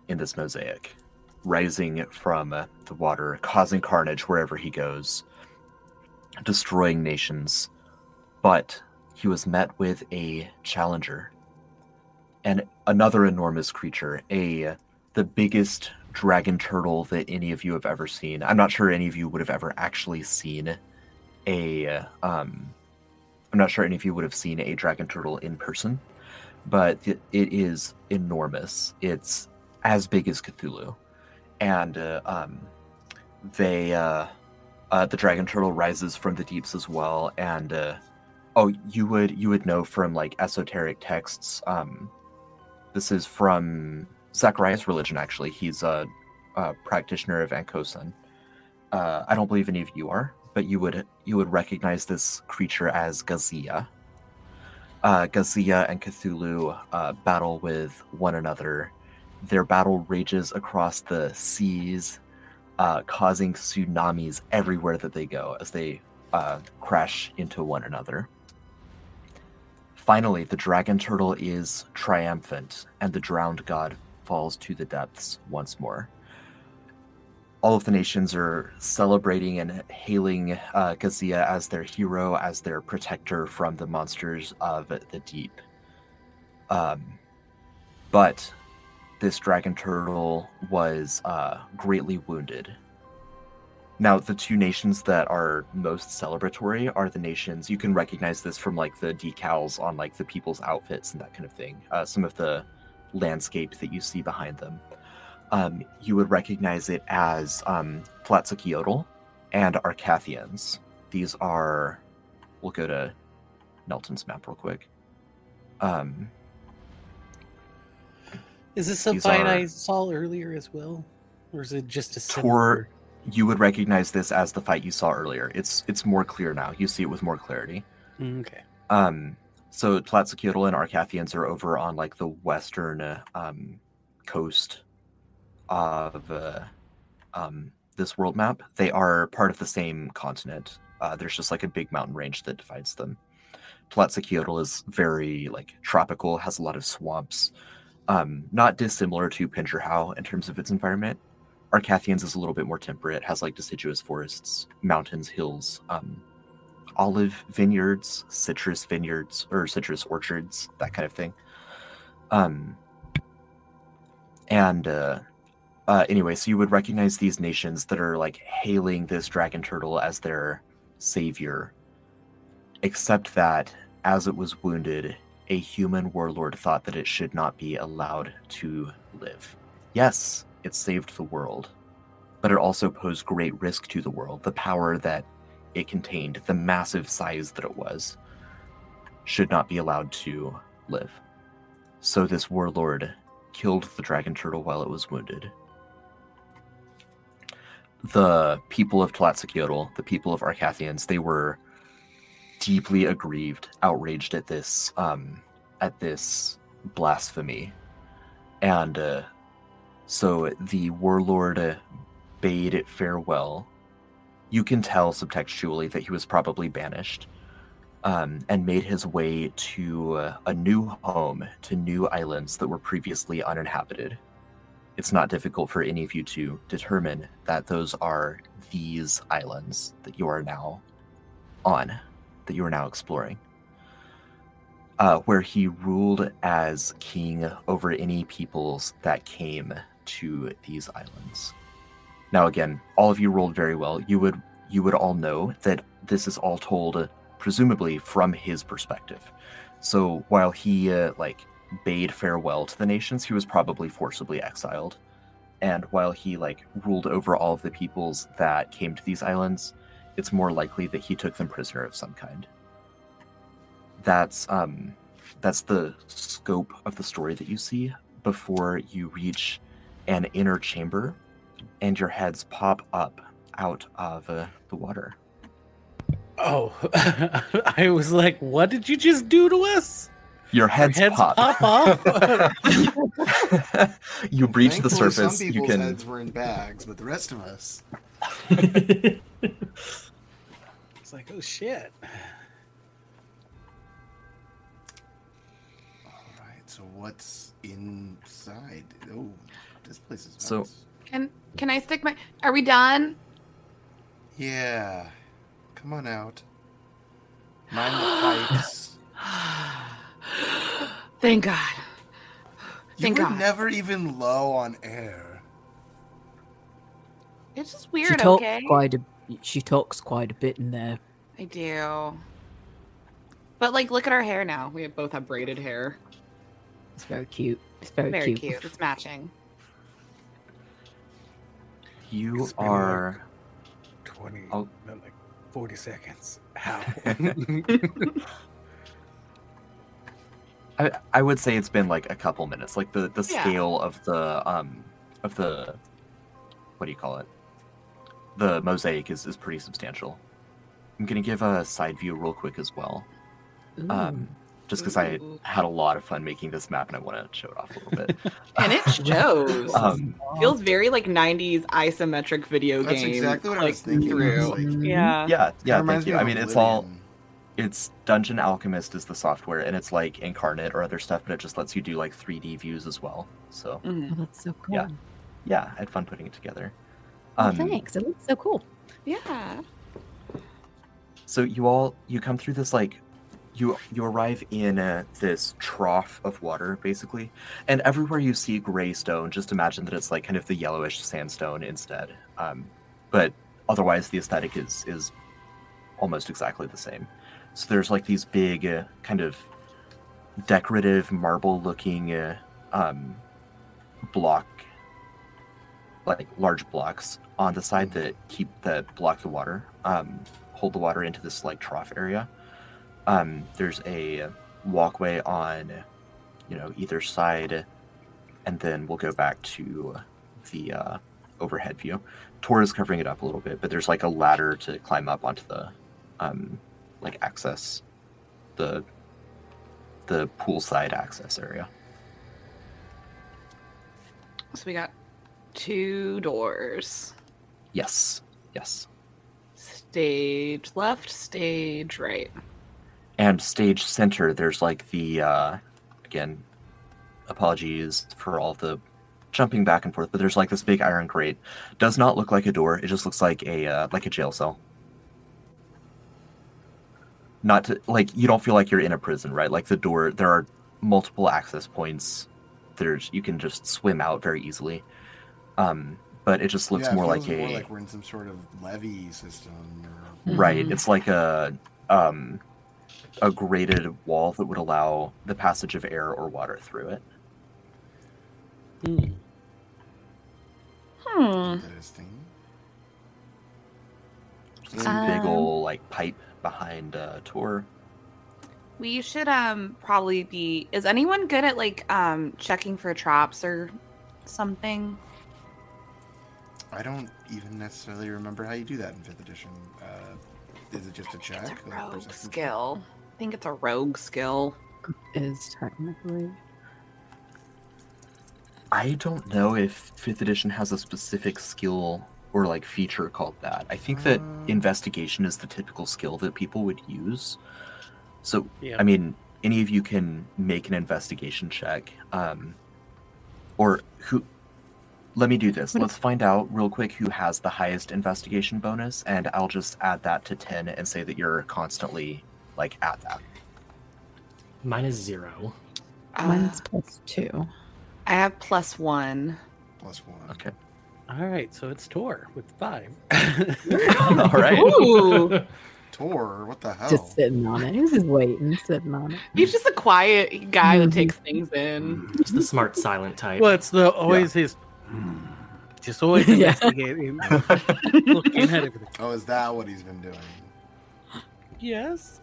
in this mosaic, rising from uh, the water, causing carnage wherever he goes, destroying nations. But he was met with a challenger, and another enormous creature, a the biggest dragon turtle that any of you have ever seen. I'm not sure any of you would have ever actually seen a. Um, I'm not sure any of you would have seen a dragon turtle in person, but it, it is enormous. It's as big as Cthulhu, and uh, um, they uh, uh, the dragon turtle rises from the deeps as well. And uh, oh, you would you would know from like esoteric texts. Um, this is from Zachariah's religion. Actually, he's a, a practitioner of Ankosan. Uh, I don't believe any of you are, but you would you would recognize this creature as Gazia. Uh, Gazia and Cthulhu uh, battle with one another. Their battle rages across the seas, uh, causing tsunamis everywhere that they go as they uh, crash into one another. Finally, the dragon turtle is triumphant, and the drowned god falls to the depths once more. All of the nations are celebrating and hailing uh, Gazia as their hero, as their protector from the monsters of the deep. Um, but this dragon turtle was uh, greatly wounded. Now, the two nations that are most celebratory are the nations, you can recognize this from like the decals on like the people's outfits and that kind of thing. Uh, some of the landscape that you see behind them. Um, you would recognize it as um, Tlatziciotl and Arcathians. These are, we'll go to Nelton's map real quick. Um, Is this a these fight are- I saw earlier as well? Or is it just a Tor, similar... you would recognize this as the fight you saw earlier. It's it's more clear now. You see it with more clarity. Okay. Um, so Tlatziciotl and Arcathians are over on like the western uh, um, coast of uh, um, this world map. They are part of the same continent. Uh, there's just like a big mountain range that divides them. Tlatziciotl is very like tropical, has a lot of swamps, um, not dissimilar to Pincherhau in terms of its environment. Arcathians is a little bit more temperate, has like deciduous forests, mountains, hills, um, olive vineyards, citrus vineyards, or citrus orchards, that kind of thing. Um, and uh, uh, anyway, so you would recognize these nations that are like hailing this dragon turtle as their savior, except that as it was wounded, a human warlord thought that it should not be allowed to live. Yes, it saved the world, but it also posed great risk to the world. The power that it contained, the massive size that it was, should not be allowed to live. So this warlord killed the dragon turtle while it was wounded. The people of Tlatziciotl, the people of Arcathians, they were deeply aggrieved, outraged at this, um, at this blasphemy, and uh, so the warlord uh, bade it farewell. You can tell subtextually that he was probably banished, um, and made his way to uh, a new home, to new islands that were previously uninhabited. It's not difficult for any of you to determine that those are these islands that you are now on, that you are now exploring. Uh, where he ruled as king over any peoples that came to these islands. Now, again, all of you rolled very well. You would you would all know that this is all told, presumably, from his perspective. So while he uh, like bade farewell to the nations, he was probably forcibly exiled. And while he like ruled over all of the peoples that came to these islands, it's more likely that he took them prisoner of some kind. That's um, that's the scope of the story that you see before you reach an inner chamber, and your heads pop up out of uh, the water. Oh, I was like, what did you just do to us? Your heads, heads pop. pop off? You breach the Thankfully, surface. Some You people's can. heads were in bags, but the rest of us. It's like, oh shit. All right. So what's inside? Oh, This place is So- nuts. Can can I stick my? Are we done? Yeah. Come on out. Mind the pipes. Thank God. You Thank were God. never even low on air. It's just She weird. talks Okay. quite a. She talks quite a bit in there. I do. But like, look at our hair now. We both have braided hair. It's very cute. It's very, Very cute. cute. It's matching. You It's been are. twenty, Oh. not like forty seconds. How? I, I would say it's been like a couple minutes. Like the, the Yeah. scale of the um of the what do you call it? The mosaic is, is pretty substantial. I'm gonna give a side view real quick as well. Um just because I Ooh. had a lot of fun making this map and I want to show it off a little bit. And it shows. um Feels very like nineties isometric video That's game. exactly what I like, was thinking. Through. It's like- Mhm. Yeah. yeah, Kinda yeah, reminds thank you. me I of mean it's all Oblivion. it's Dungeon Alchemist is the software and it's like Incarnate or other stuff, but it just lets you do like three D views as well. So Mhm. Oh, that's so cool. Yeah. yeah, I had fun putting it together. Oh, Um, thanks. It looks so cool. Yeah. So you all you come through this like you you arrive in uh, this trough of water basically, and everywhere you see gray stone, just imagine that it's like kind of the yellowish sandstone instead. Um, but otherwise, the aesthetic is is almost exactly the same. So there's like these big uh, kind of decorative marble-looking uh, um, block, like large blocks on the side that keep that block the water, um, hold the water into this like trough area. Um, there's a walkway on, you know, either side, and then we'll go back to the uh, overhead view. Tor is covering it up a little bit, but there's like a ladder to climb up onto the, um, like access, the, the poolside access area. So we got two doors. Yes, yes. Stage left, stage right. And stage center, there's like the, uh, again, apologies for all the jumping back and forth, but there's like this big iron grate. Does not look like a door. It just looks like a uh, like a jail cell. Not to like you don't feel like you're in a prison, right? Like the door, there are multiple access points. There's you can just swim out very easily. Um, but it just looks Yeah, it more like feels a more like we're in some sort of levee system. Or... right. Mhm. It's like a um a grated wall that would allow the passage of air or water through it. Hmm. Hmm. Interesting. Just a big Um, ol' like pipe behind uh, Tor. We should um probably be. Is anyone good at like um checking for traps or something? I don't even necessarily remember how you do that in fifth edition. Uh, is it just a check? It's a like rogue perception check? skill. I think it's a rogue skill. Is technically. I don't know if fifth edition has a specific skill or like feature called that. I think that Uh. investigation is the typical skill that people would use. So, Yeah. I mean, any of you can make an investigation check. Um, or who. Let me do this. Let's find out real quick who has the highest investigation bonus, and I'll just add that to ten and say that you're constantly like at that. Mine is zero. Mine's Uh, plus two. I have plus one. Plus one. Okay. All right, so it's Tor with five. All right. Ooh, Tor, what the hell? Just sitting on it. He's just waiting, sitting on it. he's just a quiet guy that Mhm. takes things in. Just the smart, silent type. Well, it's the always his. Just always Yeah. investigating, looking at everything. Oh, is that what he's been doing? Yes.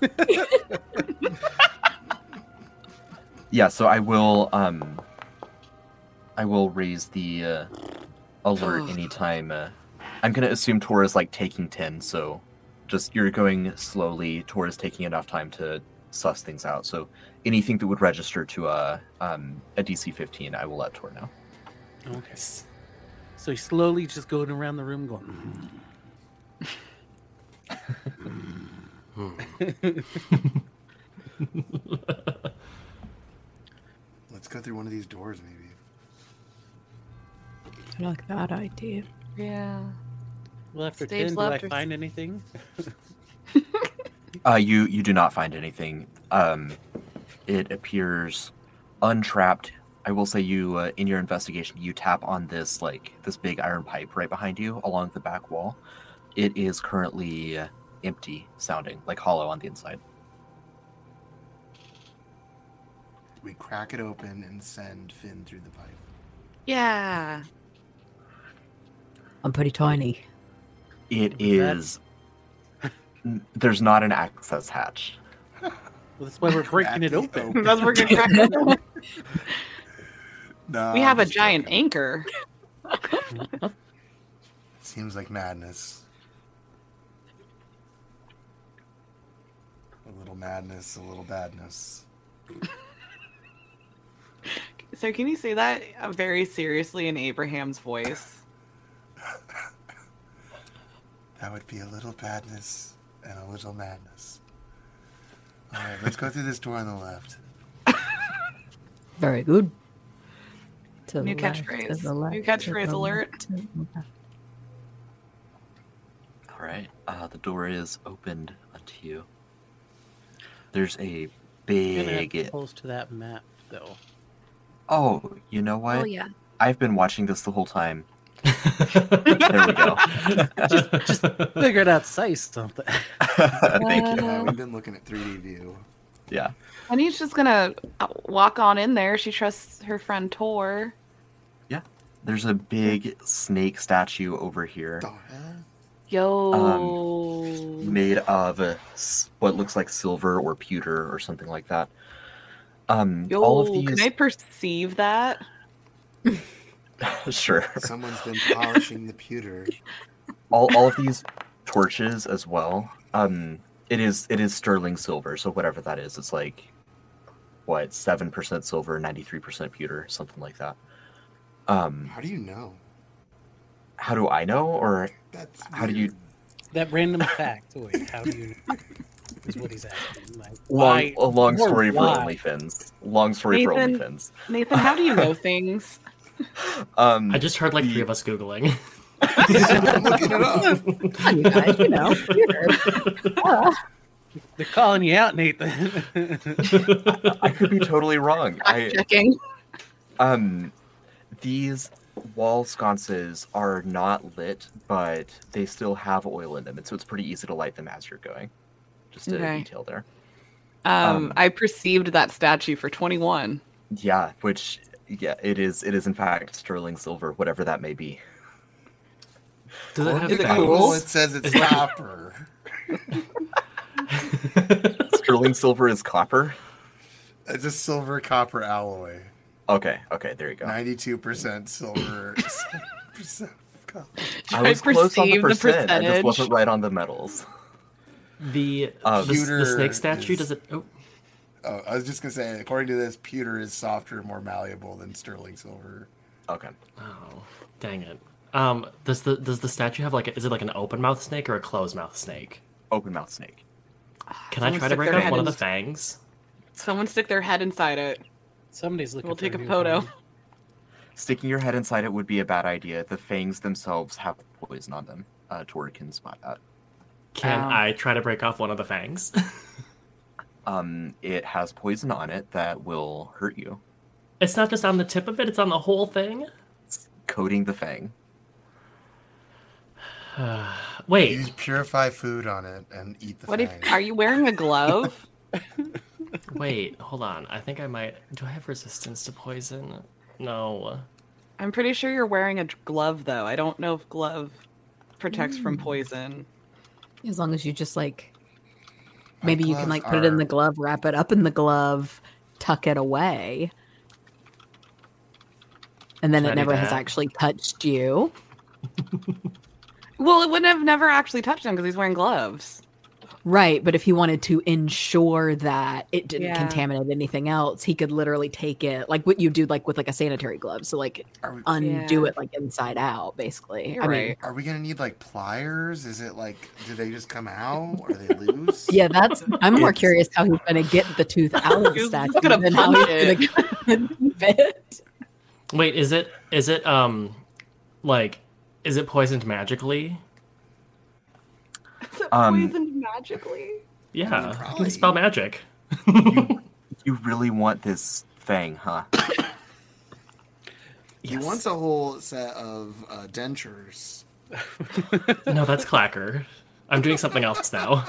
Yeah, so I will um I will raise the uh, alert Ugh. anytime uh, I'm gonna assume Tor is like taking ten, so just you're going slowly, Tor is taking enough time to suss things out. So anything that would register to a um a D C fifteen, I will let Tor know. Okay. So he's slowly just going around the room going. Let's go through one of these doors, maybe. feel like that idea. Yeah. Well, after Stage ten, do I left or- find anything? Uh, you you do not find anything. Um, it appears untrapped. I will say you uh, in your investigation you tap on this like this big iron pipe right behind you along the back wall. It is currently uh, empty sounding, like hollow on the inside. We crack it open and send Finn through the pipe. Yeah. I'm pretty tiny. It That- is. n- There's not an access hatch. Well, that's why we're breaking it Crack open. That's we're gonna crack it open. No, We I'm have a just giant joking. anchor. Seems like madness. A little madness, a little badness. So can you say that uh, very seriously in Abraham's voice? That would be a little badness and a little madness. All right, let's go through this door on the left. Very good. To New the left, to catchphrase. the left, New to catchphrase the alert. left, to the left. All right. Uh, the door is opened to you. There's a You're gonna have to big. close to that map, though. Oh, you know what? Oh yeah. I've been watching this the whole time. There we go. Figured out size something. Thank you. Yeah, we've been looking at three D view. Yeah. And he's just gonna uh, walk on in there. She trusts her friend Tor. There's a big snake statue over here, The hell? Yo. made of uh, s- what looks like silver or pewter or something like that. Um, Yo, all of these, can I perceive that? sure. Someone's been polishing the pewter. all, all of these torches as well. Um, it is it is sterling silver, so whatever that is, it's like what seven percent silver, ninety three percent pewter, something like that. Um, How do you know? how do I know, or That's how do you? weird. That random fact. Wait, how do you know? Is what he's asking. Like, Long, why? a long More story for why? OnlyFans. Long story for Nathan- OnlyFans. Nathan, how do you know things? Um, I just heard like the- three of us googling. I'm looking it up. You guys, you know. you're- Ah. They're calling you out, Nathan. I could be totally wrong. I Checking. um, these wall sconces are not lit, but they still have oil in them, and so it's pretty easy to light them as you're going. Just a Okay. detail there. Um, Um, I perceived that statue for twenty-one. Yeah, which yeah, it is. It is in fact sterling silver, whatever that may be. Does it have Is it fangs? cool? It says it's Is it- copper. Sterling silver is copper. It's a silver copper alloy. Okay, okay, there you go. Ninety-two percent silver. seven percent copper. I was close on the perceive the percent. I just percentage. wasn't right on the metals. The, Uh, the, the snake Pewter statue, is- does it? Oh, Oh, I was just gonna say, according to this, pewter is softer, more malleable than sterling silver. Okay. oh, dang it. Um, does the does the statue have like a, is it like an open mouth snake or a closed mouth snake? Open mouth snake. Can I Someone try to stick break their off head one of the in- fangs? Someone stick their head inside it. Somebody's looking. We'll for take a new photo. phone. Sticking your head inside it would be a bad idea. The fangs themselves have poison on them. Uh, Tor can spot that. Can Um, I try to break off one of the fangs? Um, it has poison on it that will hurt you. It's not just on the tip of it; it's on the whole thing. It's coating the fang. Wait, Use purify food on it and eat the What if? fang. Are you wearing a glove? wait, hold on. I think I might. Do I have resistance to poison? No. I'm pretty sure you're wearing a glove, though. I don't know if glove protects from Mm. poison. As long as you just like, My maybe you can gloves like put it in are- the glove, wrap it up in the glove, tuck it away, and then Can I it do never has that? actually touched you. Well, it wouldn't have never actually touched him because he's wearing gloves. Right, but if he wanted to ensure that it didn't Yeah. contaminate anything else, he could literally take it like what you do like with like a sanitary glove. So like Are we, undo Yeah. it like inside out, basically. You're I mean, right. are we gonna need like pliers? Is it like, do they just come out? Are they loose? yeah, that's I'm more It's- curious how he's gonna get the tooth out of the He's statue gonna than how punch he's gonna keep it. Wait, is it is it um Like, is it poisoned magically? Is it Um, poisoned magically? Yeah, I can probably. dispel magic. You really want this fang, huh? He Yes. wants a whole set of uh, dentures. No, that's Clacker. I'm doing something else now.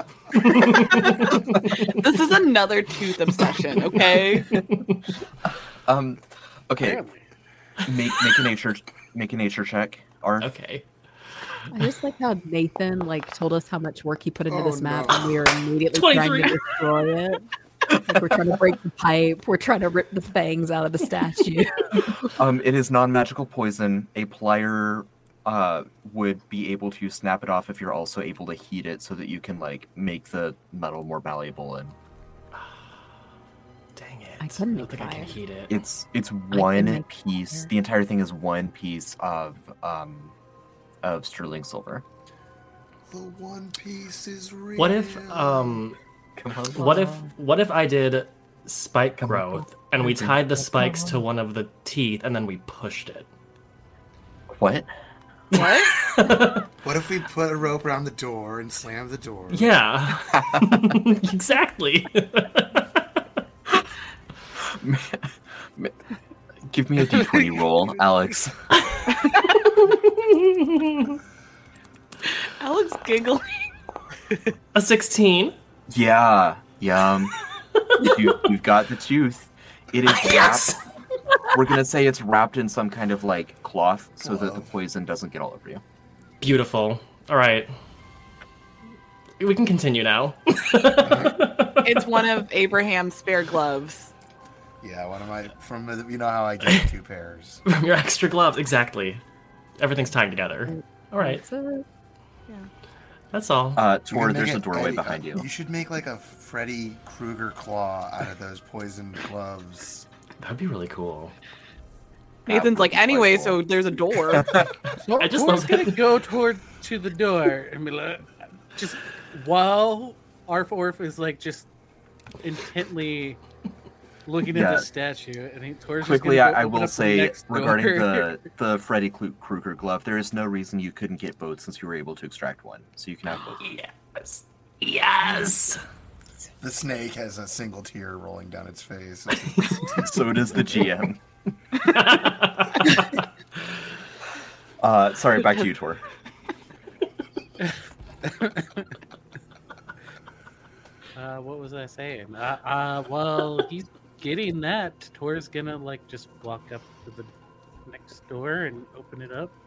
This is another tooth obsession, okay? Um, okay, Apparently. make make a nature make a nature check. Or Okay. I just like how Nathan like told us how much work he put into Oh, this map, no. and we are immediately trying twenty-three. to destroy it. Like we're trying to break the pipe. We're trying to rip the fangs out of the statue. um, it is non-magical poison. A plier uh would be able to snap it off if you're also able to heat it, so that you can like make the metal more malleable. And Dang it. I couldn't don't make think I can fire. heat it. it's it's can one make piece. fire. The entire thing is one piece of um of sterling silver. The One Piece is real. What if um Come on. what if what if I did spike Come on. growth and we tied the spikes to one of the teeth and then we pushed it? What? What? What if we put a rope around the door and slam the door? Yeah. Exactly. Give me a d twenty roll, Alex. Alex giggling. A sixteen. Yeah, yum. you, you've got the tooth. It is Yes! wrapped. We're gonna say it's wrapped in some kind of like cloth, so that the Glove. poison doesn't get all over you. Beautiful. All right. We can continue now. It's one of Abraham's spare gloves. Yeah, one of my from the- you know how I get two pairs. Your extra gloves, exactly. Everything's tied together. All right, That's it. that's all. Uh, We Tor, can there's make a it- doorway hey, behind you. You should make like a Freddy Krueger claw out of those poisoned gloves. That'd be really cool. Nathan's like, would be quite anyway, cool. so there's a door. So I just Tor's love gonna that. go toward to the door and be like, just while Arf Orf is like just intently looking at Yeah. the statue, and he, Tor's Quickly, just gonna go I, I open will up the say next door. regarding the the Freddy Klu- Krueger glove, there is no reason you couldn't get both since you were able to extract one, so you can have both. Yes. Yes. The snake has a single tear rolling down its face. So does the G M. uh, sorry, back to you, Tor. Uh, what was I saying? Uh, uh, well, he's getting that. Tor's gonna like just walk up to the next door and open it up.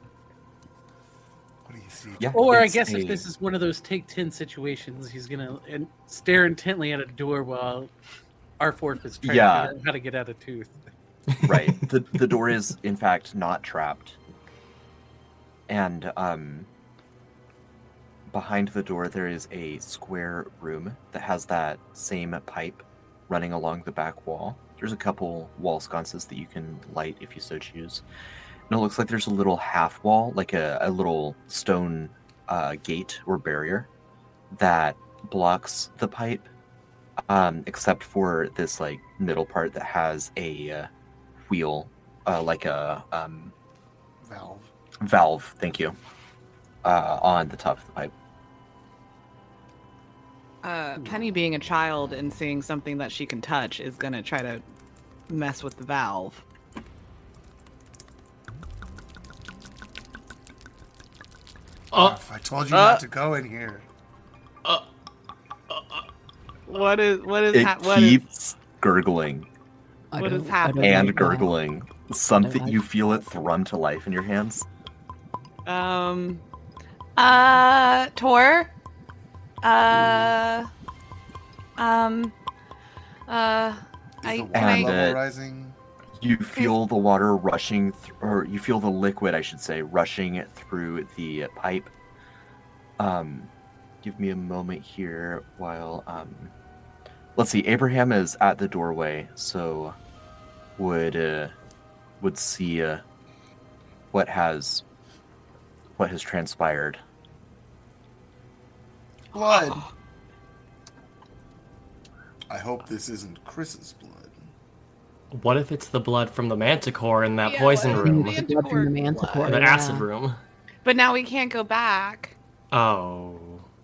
What do you see? Yeah. Or I it's guess a- if this is one of those take ten situations, he's gonna and stare intently at a door while Arf Orf is trying Yeah. to figure out how to get out a tooth. Right. The the door is in fact not trapped. And um behind the door there is a square room that has that same pipe running along the back wall. There's a couple wall sconces that you can light if you so choose. And it looks like there's a little half wall, like a, a little stone uh, gate or barrier that blocks the pipe, um, except for this like middle part that has a uh, wheel, uh, like a um, Valve. valve. Thank you. Uh, on the top of the pipe. Uh, Penny, being a child and seeing something that she can touch, is gonna try to mess with the valve. Oh, If I told you Uh. not to go in here. What is what is It ha- what is keeps gurgling I What is don't- I happening? don't and know why. gurgling. Something like- you feel it thrum to life in your hands. um uh Tor? Uh um uh Is I the can water I And, level uh, rising? You feel the water rushing, th- or you feel the liquid, I should say, rushing through the pipe. Um, give me a moment here while um, let's see. Abraham is at the doorway, so would uh, would see uh, what has what has transpired. What if it's the blood from the manticore in that Yeah, poison what if room? it's The blood from the manticore. The yeah. acid room. But now we can't go back. Oh.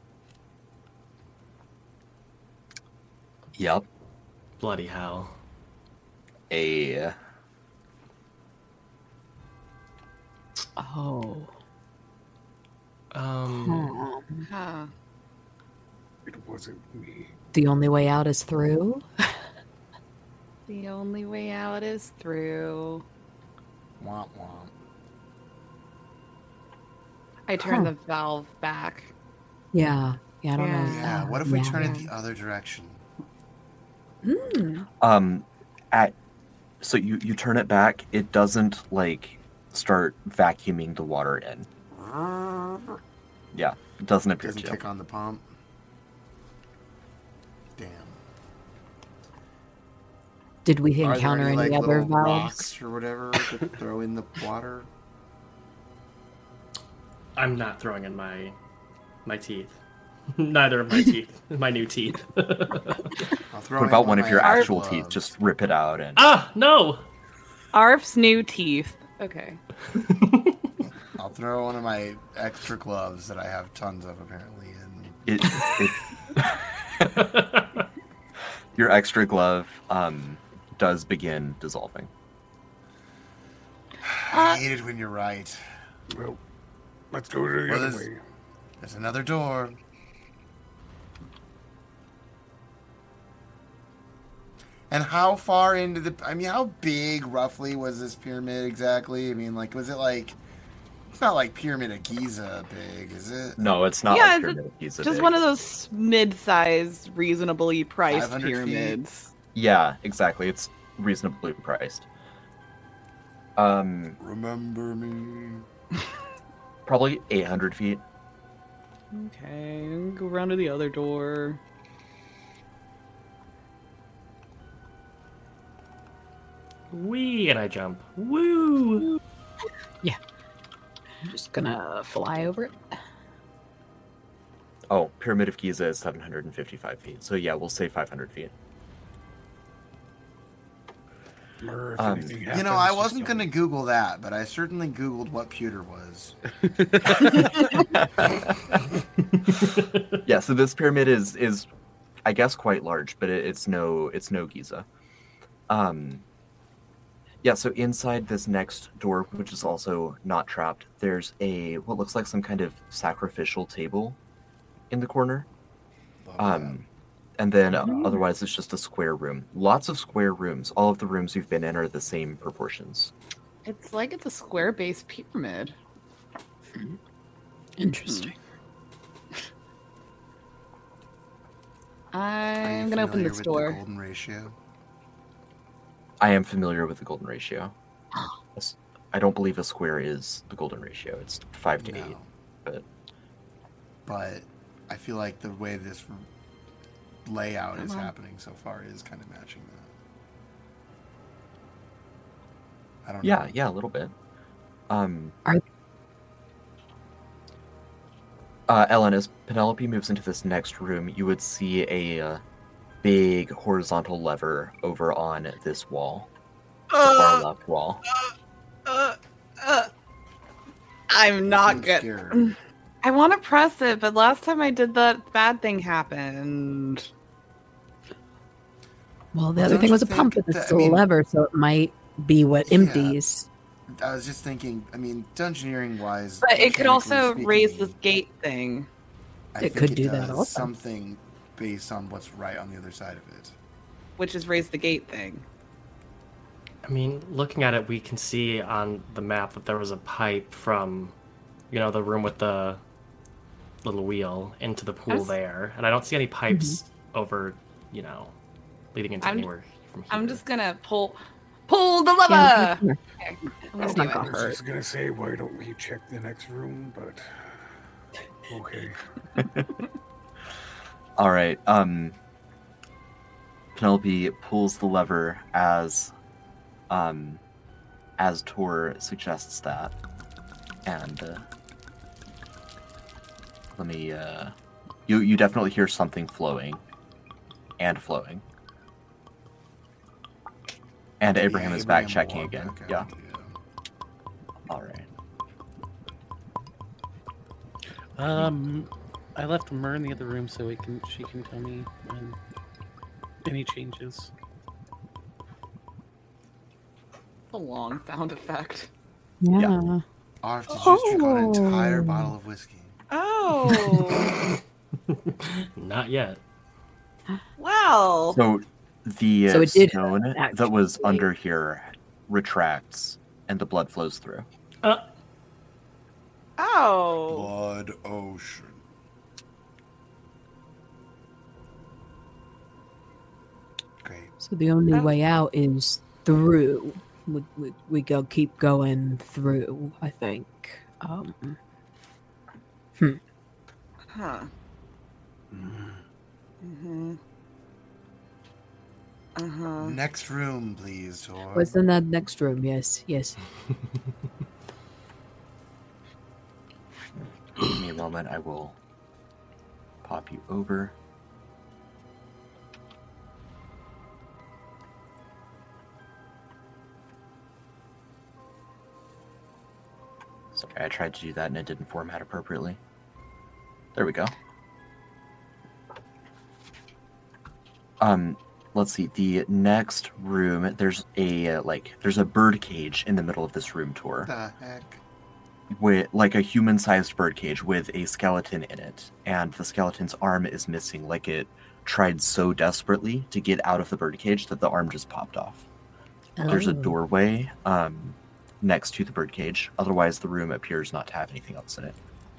Yep. Bloody hell. A. Oh. Um. Hmm. Huh. It wasn't me. The only way out is through. The only way out is through. Womp womp. I turn Huh. the valve back. Yeah. Yeah, I don't know. Yeah, Uh, what if we yeah, turn it yeah. the other direction? Mm. Um, at so you you turn it back. It doesn't like start vacuuming the water in. Yeah, it doesn't appear Doesn't to. kick on the pump. Damn. Did we Are there encounter any, like, other little valves? rocks or whatever to throw in the water? I'm not throwing in my my teeth. Neither of my teeth. My new teeth. I'll throw What in about one of my your art actual gloves. teeth? Just rip it out and. Ah, no! Arf's new teeth. Okay. I'll throw one of my extra gloves that I have tons of apparently in. It, it, your extra glove um, does begin dissolving. I hate it when you're right. Well, let's go to the Well, other there's- way. There's another door. And how far into the... I mean, how big, roughly, was this pyramid exactly? I mean, like, was it like... It's not like Pyramid of Giza big, is it? No, it's not Yeah, like it's Pyramid of Giza Just big. one of those mid-sized, reasonably priced five hundred feet. pyramids. Yeah, exactly. It's reasonably priced. Um, Remember me. probably eight hundred feet. Okay, go around to the other door. Wee, and I jump. Woo! I'm just gonna fly over it. Oh, Pyramid of Giza is seven hundred fifty-five feet. So yeah, we'll say five hundred feet. Or if Um, anything You happens, know, I just wasn't tell going to me. Google that, but I certainly Googled what pewter was. Yeah, so this pyramid is is, I guess, quite large, but it, it's no it's no Giza. Um. Yeah, so inside this next door, which is also not trapped, there's a what looks like some kind of sacrificial table in the corner. Love Um, and then uh, otherwise it's just a square room. Lots of square rooms. All of the rooms you've been in are the same proportions. It's like it's a square-based pyramid. Interesting. that. Are you I'm gonna open familiar this with door. The golden ratio. I am familiar with the golden ratio. A s- I don't believe a square is the golden ratio. It's five to eight. No. but- But I feel like the way this layout is Come on. happening so far is kind of matching that. I don't Yeah, know. yeah, a little bit. Um, Are- uh, Ellen, as Penelope moves into this next room, you would see a uh, big horizontal lever over on this wall, the far left wall. Uh, uh, I'm not I'm good. scared. I want to press it, but last time I did that, bad thing happened. Well, the Well, other don't thing you was a think pump, but that- it's I still mean- a lever, so it might be what Yeah. empties. I was just thinking. I mean, dungeoneering wise, But it could also raise this gate thing. I It think could do that does also. Something based on what's right on the other side of it. Which is raise the gate thing. I mean, looking at it, we can see on the map that there was a pipe from, you know, the room with the little wheel into the pool was- there, and I don't see any pipes over, you know, leading into I'm- anywhere from here. I'm just gonna pull, pull the lever. Yeah, come here. Okay, I'm gonna That's do not it. gonna I was hurt. just gonna say, why don't we check the next room? But okay. All right. Um, Penelope pulls the lever as, um, as Tor suggests that, and uh, let me. Uh, you you definitely hear something flowing, and flowing, And Abraham Yeah, is back Abraham checking will walk again. back Yeah. out, All right. Um, I left Mer in the other room so we can she can tell me when any changes. A long sound effect. Yeah. Arf, did you just drink an entire Oh. bottle of whiskey? Oh. Not yet. Wow. So the So uh, it did stone that was actually- under here retracts, and the blood flows through. Uh, Oh. Blood ocean. Great. So the only Oh. way out is through. We, we, we go keep going through, I think. Um, Huh. Mm-hmm. Uh-huh. Next room, please, Tor. what's in that next room? Yes, yes. Give me a moment. I will pop you over. Sorry, I tried to do that and it didn't format appropriately. There we go. Um, let's see. The next room, there's a uh, like, there's a bird cage in the middle of this room tour. What the heck? With like a human-sized birdcage with a skeleton in it, and the skeleton's arm is missing. Like it tried so desperately to get out of the birdcage that the arm just popped off. There's a Oh. doorway um, next to the birdcage. Otherwise, the room appears not to have anything else in it.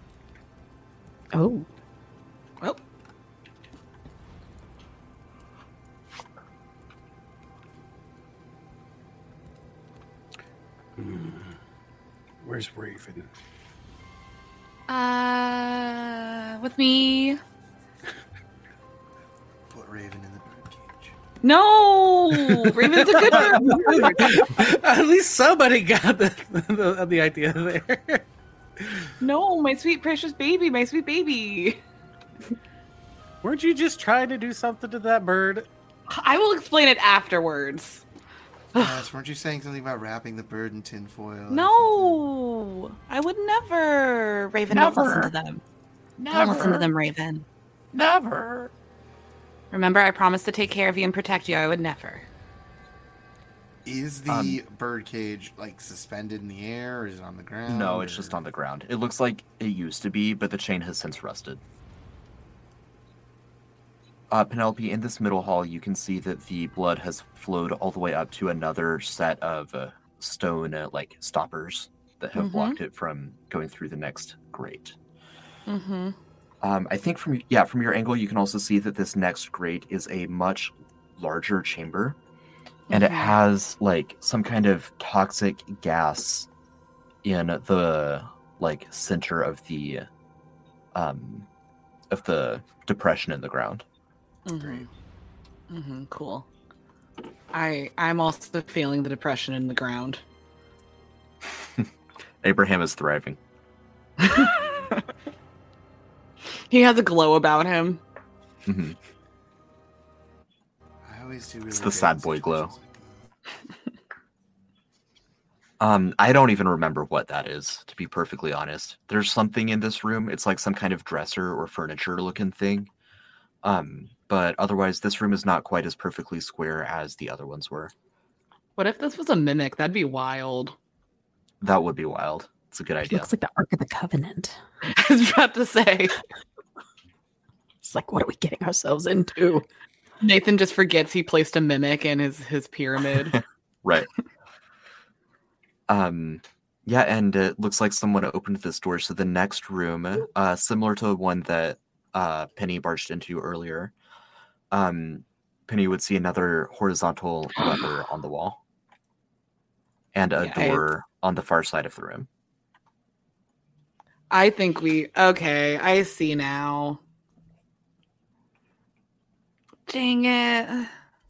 Oh. Oh. Hmm. Where's Raven? Uh, with me. Put Raven in the birdcage. No, Raven's a good bird. At least somebody got the the, the idea there. No, my sweet precious baby, my sweet baby. Weren't you just trying to do something to that bird? I will explain it afterwards. Yes, weren't you saying something about wrapping the bird in tinfoil? or No, I would never. Raven, don't listen to them. Don't listen to them, Raven. Never. Remember, I promised to take care of you and protect you. I would never. something? Is the Um, birdcage like suspended in the air, or is it on the ground? No, it's or- just on the ground. It looks like it used to be, but the chain has since rusted. Uh, Penelope, in this middle hall, you can see that the blood has flowed all the way up to another set of uh, stone, uh, like stoppers that have Mhm. blocked it from going through the next grate. Mm-hmm. Um, I think from yeah, from your angle, you can also see that this next grate is a much larger chamber, and it Mhm. has like some kind of toxic gas in the like center of the um of the depression in the ground. Mm-hmm. Mm-hmm. Cool. I I'm also feeling the depression in the ground. Abraham is thriving. He has a glow about him. hmm I always do really It's the good sad in boy glow. situations like that. Um, I don't even remember what that is, to be perfectly honest. There's something in this room. It's like some kind of dresser or furniture looking thing. Um, but otherwise, this room is not quite as perfectly square as the other ones were. What if this was a mimic? That'd be wild. That would be wild. It's a good It idea. looks like the Ark of the Covenant. I was about to say. It's like, what are we getting ourselves into? Nathan just forgets he placed a mimic in his his pyramid. Right. Um, yeah, and it looks like someone opened this door. So the next room, uh, similar to the one that uh, Penny barged into earlier, um, Penny would see another horizontal lever on the wall and a Yeah, I- door on the far side of the room. I think we okay, I see now. Dang it.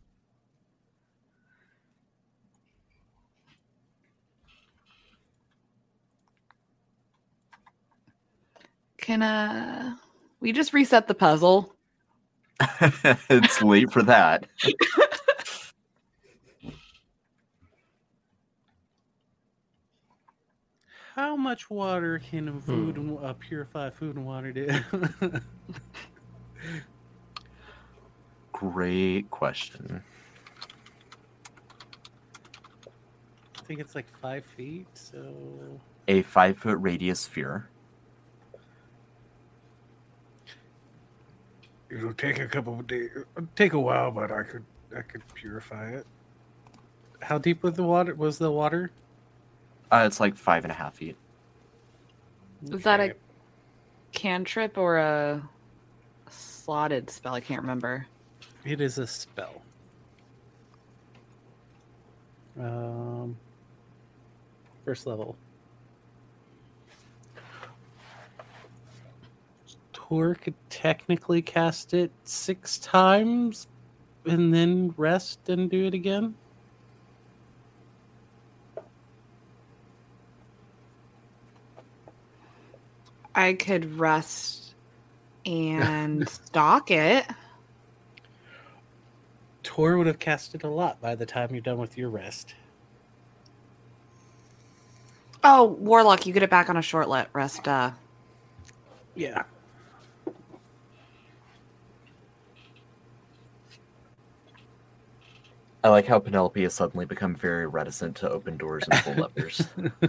Can uh we just reset the puzzle? It's late for that. much water can food and uh, purify food and water do? Great question. I think it's like five feet. So A five foot radius sphere. It'll take a couple of days. It'll take a while, but I could I could purify it. how deep was the water? Was the water? Uh, it's like five and a half feet. Is that a Okay. cantrip or a slotted spell? I can't remember. It is a spell. Um, first level. Tor could technically cast it six times and then rest and do it again. I could rest and stalk it. Tor would have cast it a lot by the time you're done with your rest. Oh, Warlock, you get it back on a short let rest. Uh, Yeah. I like how Penelope has suddenly become very reticent to open doors and pull levers.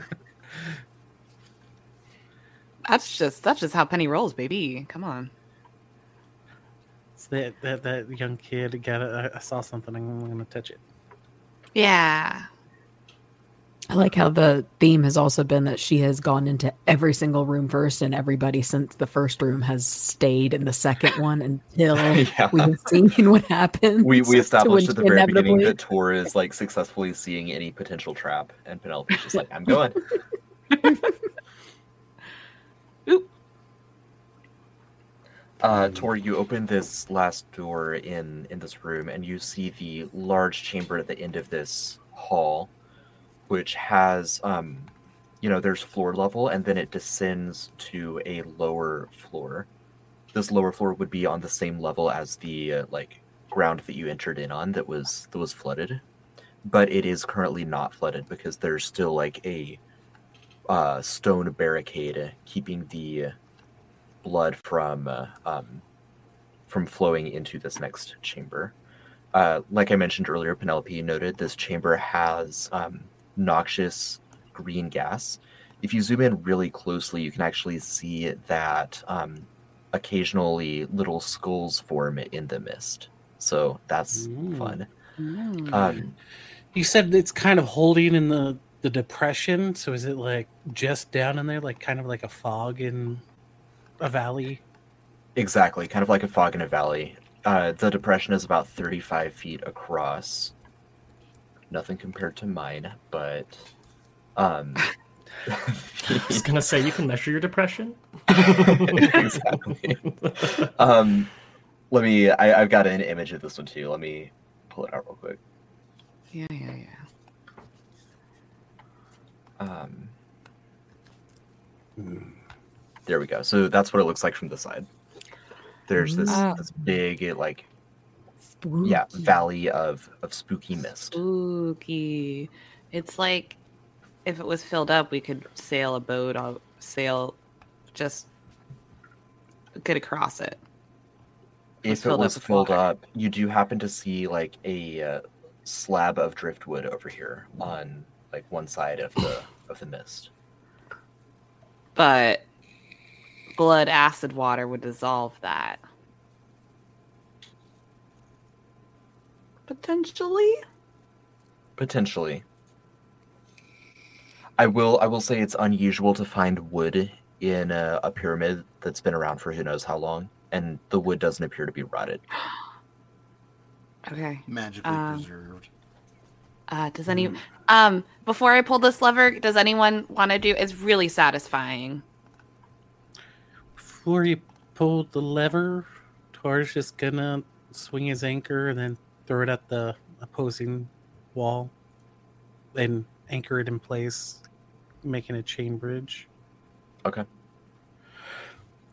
that's just that's just how Penny rolls, baby. Come on. It's that, that, that young kid got a, I saw something, I'm going to touch it. Yeah. I like how the theme has also been that she has gone into every single room first, and everybody since the first room has stayed in the second one until Yeah. we have seen what happens. We we to established at the when very beginning inevitably- that Tor is like successfully seeing any potential trap, and Penelope's just like, I'm going. Oop. Uh, Tor, you open this last door in in this room, and you see the large chamber at the end of this hall, which has, um, you know, there's floor level, and then it descends to a lower floor. This lower floor would be on the same level as the uh, like ground that you entered in on that was that was flooded, but it is currently not flooded because there's still like a uh, stone barricade keeping the blood from uh, um, from flowing into this next chamber. Uh, like I mentioned earlier, Penelope noted this chamber has um, noxious green gas. If you zoom in really closely, you can actually see that um, occasionally little skulls form in the mist. So that's Mm. fun. Mm. Um, You said it's kind of holding in the, the depression, so is it like just down in there, like kind of like a fog in a valley? exactly, kind of like a fog in a valley. Uh, the depression is about thirty-five feet across. Nothing compared to mine, but um, I was gonna say you can measure your depression. exactly. Um, let me. I, I've got an image of this one too. Let me pull it out real quick. Yeah, yeah, yeah. Um, Hmm. there we go. So that's what it looks like from the side. There's this, Ah. this big, like, Spooky. yeah, valley of of spooky mist. Spooky. It's like if it was filled up, we could sail a boat, or sail, just get across it. If it filled up was with filled water. up, you do happen to see like a uh, slab of driftwood over here on like one side of the of the mist. But blood acid water would dissolve that. Potentially. Potentially. I will I will say it's unusual to find wood in a, a pyramid that's been around for who knows how long, and the wood doesn't appear to be rotted. Okay. Magically Um, preserved. Uh, does any um before I pull this lever, does anyone want to do? It's really satisfying. Before you pull the lever, Tor's just gonna swing his anchor and then throw it at the opposing wall and anchor it in place, making a chain bridge. Okay.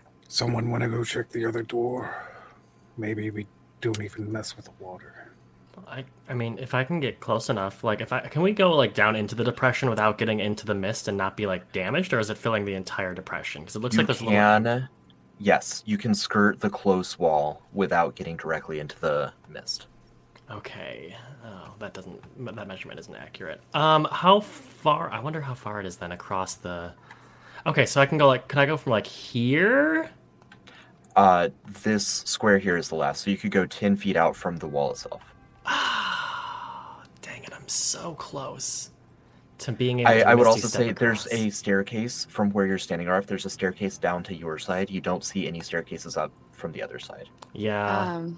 Someone want to go check the other door? Maybe we don't even mess with the water. I I mean, if I can get close enough, like if I can we go like down into the depression without getting into the mist and not be like damaged, or is it filling the entire depression? Because it looks You like there's a can, little. yes, you can skirt the close wall without getting directly into the mist. Okay. Oh, that doesn't. That measurement isn't accurate. Um, how far? I wonder how far it is then across the. Okay, so I can go like. Can I go from like here? Uh, this square here is the last, so you could go ten feet out from the wall itself. Ah, dang it! I'm so close to being able. I, to I would Misty also step say there's across. a staircase from where you're standing, Arf. There's a staircase down to your side. You don't see any staircases up from the other side. Yeah. Um,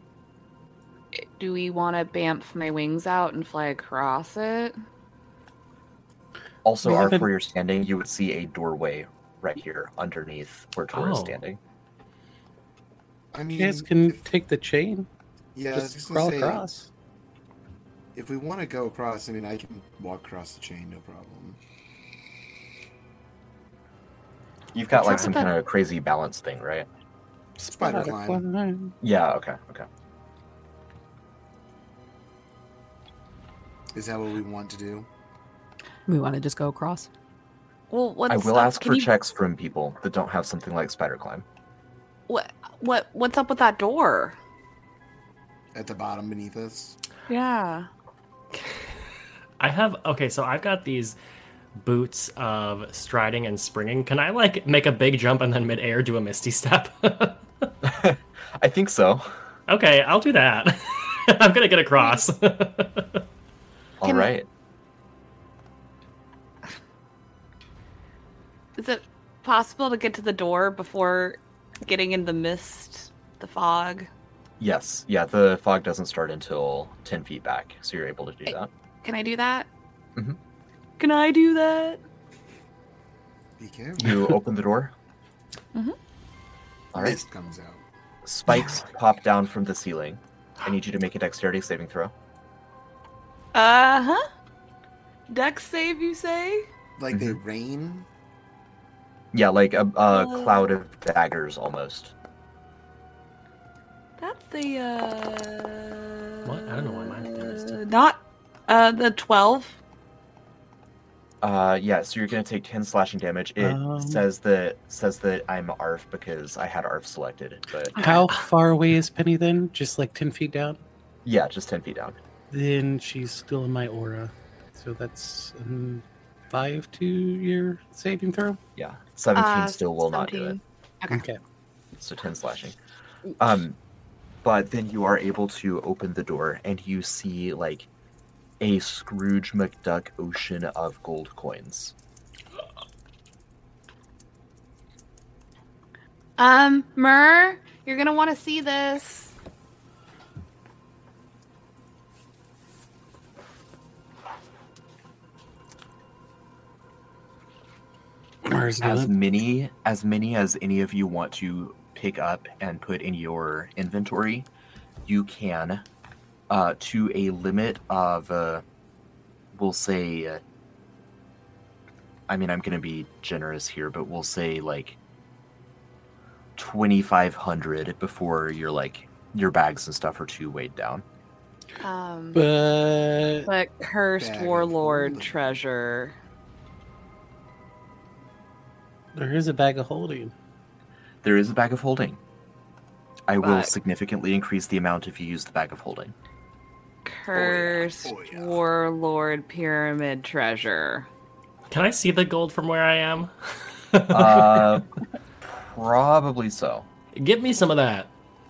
do we want to bamf my wings out and fly across it? Also, We Arf, haven't- where you're standing, you would see a doorway right here underneath where Tor is Oh. standing. I You mean, guys can if- take the chain. yeah, I was just just gonna crawl say, across. if we want to go across, I mean, I can walk across the chain, no problem. You've got like What's some up with kind of crazy balance thing, right? Spider climb. climb. Yeah, okay, okay. Is that what we want to do? We want to just go across. Well, what's I will up? ask Can for you- checks from people that don't have something like spider climb. What? What? What's up with that door? At the bottom beneath us? Yeah. I have okay, so I've got these boots of striding and springing. Can I like make a big jump and then midair do a misty step? I think so. Okay, I'll do that. I'm gonna get across. All Can- right. Is it possible to get to the door before getting in the mist, the fog? Yes, yeah, the fog doesn't start until ten feet back, so you're able to do Hey. that. Can I do that? Mhm. Can I do that? Be careful. You open the door. Mhm. All right. Mist comes out. Spikes pop down from the ceiling. I need you to make a dexterity saving throw. Uh huh. Dex save, you say? Like they rain? Yeah, like a, a Uh. cloud of daggers almost. That's the uh. What? I don't know why mine is too. Not uh the twelve. Uh, yeah, so you're gonna take ten slashing damage. It Um. says that says that I'm Arf because I had Arf selected, but How far away is Penny then? Just like ten feet down? yeah, just ten feet down. Then she's still in my aura. So that's a five two year saving throw. Yeah, seventeen Uh, still will not do it. Okay. Okay. So ten slashing. Um, but then you are able to open the door and you see like a Scrooge McDuck ocean of gold coins. Um, Myrrh, you're gonna want to see this. Where's As good? many as many as any of you want to pick up and put in your inventory, you can, uh, to a limit of, uh, we'll say, uh, I mean, I'm going to be generous here, but we'll say like twenty-five hundred before your like your bags and stuff are too weighed down. Um, But but cursed Bag of warlord holding. treasure. there is a bag of holding. There is a bag of holding. I will But- significantly increase the amount if you use the bag of holding. Cursed Oh, yeah. warlord pyramid treasure. Can I see the gold from where I am? Uh, probably so. Give me some of that.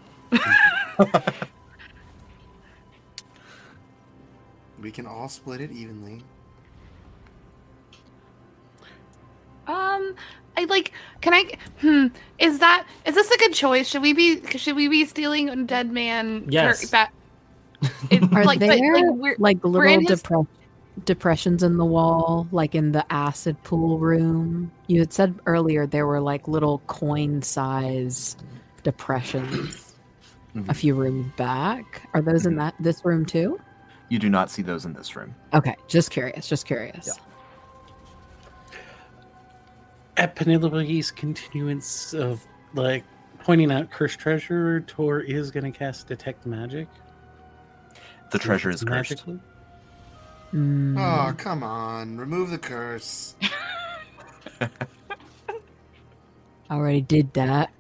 We can all split it evenly. Um, I like. Can I? Hmm. Is that? Is this a good choice? Should we be? Should we be stealing a dead man? Yes. Ba- it, Are like, but, there like, we're, like we're in little his- depre- depressions in the wall, like in the acid pool room? You had said earlier there were like little coin-sized depressions Mhm. a few rooms back. Are those in that this room too? You do not see those in this room. Okay, just curious, just curious. Yeah. At Penelope's continuance of like pointing out cursed treasure, Tor is going to cast detect magic. The treasure is cursed. Magically? Mm. Oh, come on. Remove the curse. Already did that.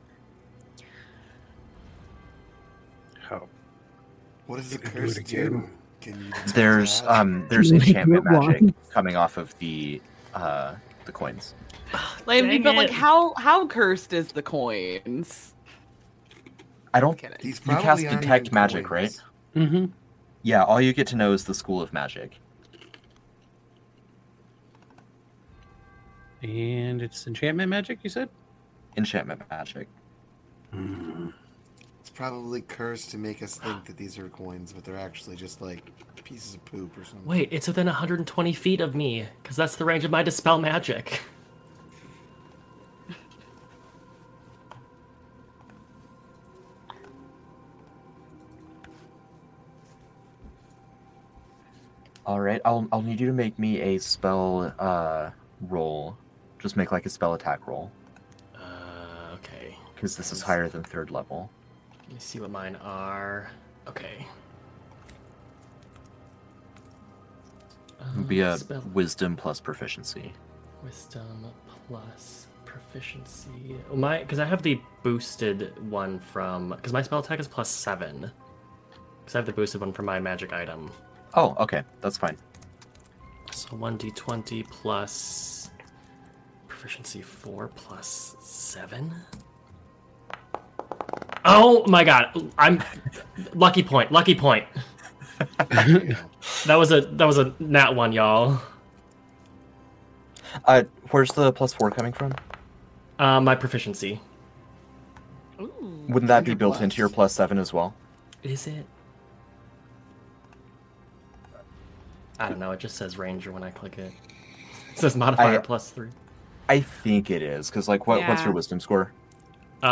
How? What does the You can do curse it do? again. Can you detect There's that? um there's Like enchantment what magic one? coming off of the uh the coins. Like, Dang but like, it. how how cursed is the coins? I don't. Kidding. These You cast probably aren't detect even magic, coins. right? Mm-hmm. Yeah. All you get to know is the school of magic. And it's enchantment magic, you said? Enchantment magic. Mm. It's probably cursed to make us think that these are coins, but they're actually just like pieces of poop or something. Wait, it's within one hundred twenty feet of me, because that's the range of my Dispel Magic. All right. I'll I'll need you to make me a spell uh roll. Just make like a spell attack roll, Uh, okay. because this is higher than third level. Let me see what mine are. Okay. It would be a Um, spell- wisdom plus proficiency. Wisdom plus proficiency. Well, my because I have the boosted one from because my spell attack is plus seven. Because I have the boosted one from my magic item. Oh, okay, that's fine. So one d twenty plus proficiency four plus seven. Oh my god! I'm lucky point. Lucky point. That was a that was a nat one, y'all. Uh, where's the plus four coming from? Uh, my proficiency. Wouldn't that And be your built plus. into your plus seven as well? Is it? I don't know. It just says ranger when I click it. It says modifier I- plus three. I think it is, because like, what what's Yeah. your wisdom score? Uh,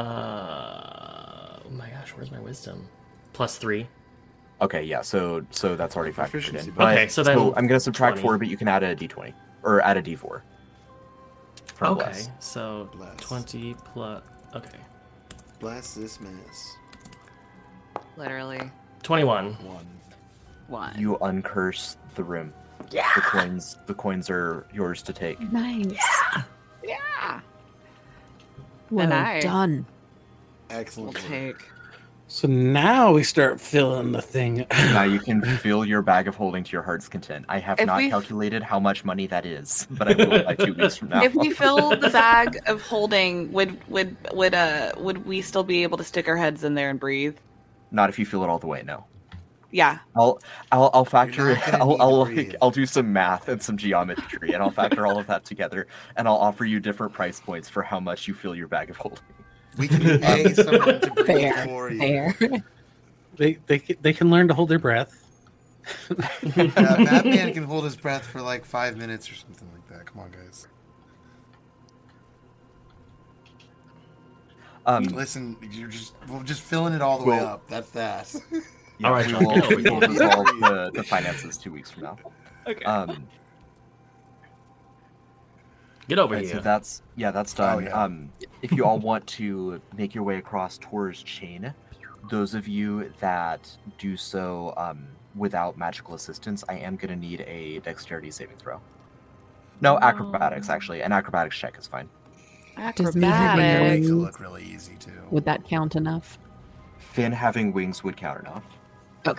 oh my gosh, where's my wisdom? Plus three. Okay, yeah, so so that's already factored Proficiency in. bonus. Okay, so then I'm gonna subtract twenty. four, but you can add a d twenty or add a d four. For Okay, bless. so Bless. twenty plus. Okay, Bless this mess. Literally twenty-one. One. one. You uncurse the room. Yeah. The coins the coins are yours to take. Nice. yeah. Well I- done. Excellent. We'll work. take. So now we start filling the thing. Now you can fill your bag of holding to your heart's content. I have If not we- calculated how much money that is, but I will by two weeks from now. If we fill the bag of holding, would would would uh would we still be able to stick our heads in there and breathe? Not if you fill it all the way, no. Yeah. I'll I'll I'll factor not gonna I'll need to I'll breathe. like, I'll do some math and some geometry and I'll factor all of that together and I'll offer you different price points for how much you fill your bag of holding. We can pay someone to breathe Fair. for you. Fair. They they ca- they can learn to hold their breath. Yeah, that man can hold his breath for like five minutes or something like that. Come on, guys. Um, Listen, you're just we're just filling it all the way Well- up. That's that. yeah, All right, we Sean, will, get over we will here. resolve the, the finances two weeks from now. Okay. Um, Get over right, here. so that's yeah, that's done. Oh, yeah. Um, if you all want to make your way across Tor's chain, those of you that do so um, without magical assistance, I am going to need a dexterity saving throw. No, acrobatics actually. An acrobatics check is fine. Does me having It Acrobatics. makes it wings- look really easy too. Would that count enough? Finn having wings would count enough. Okay.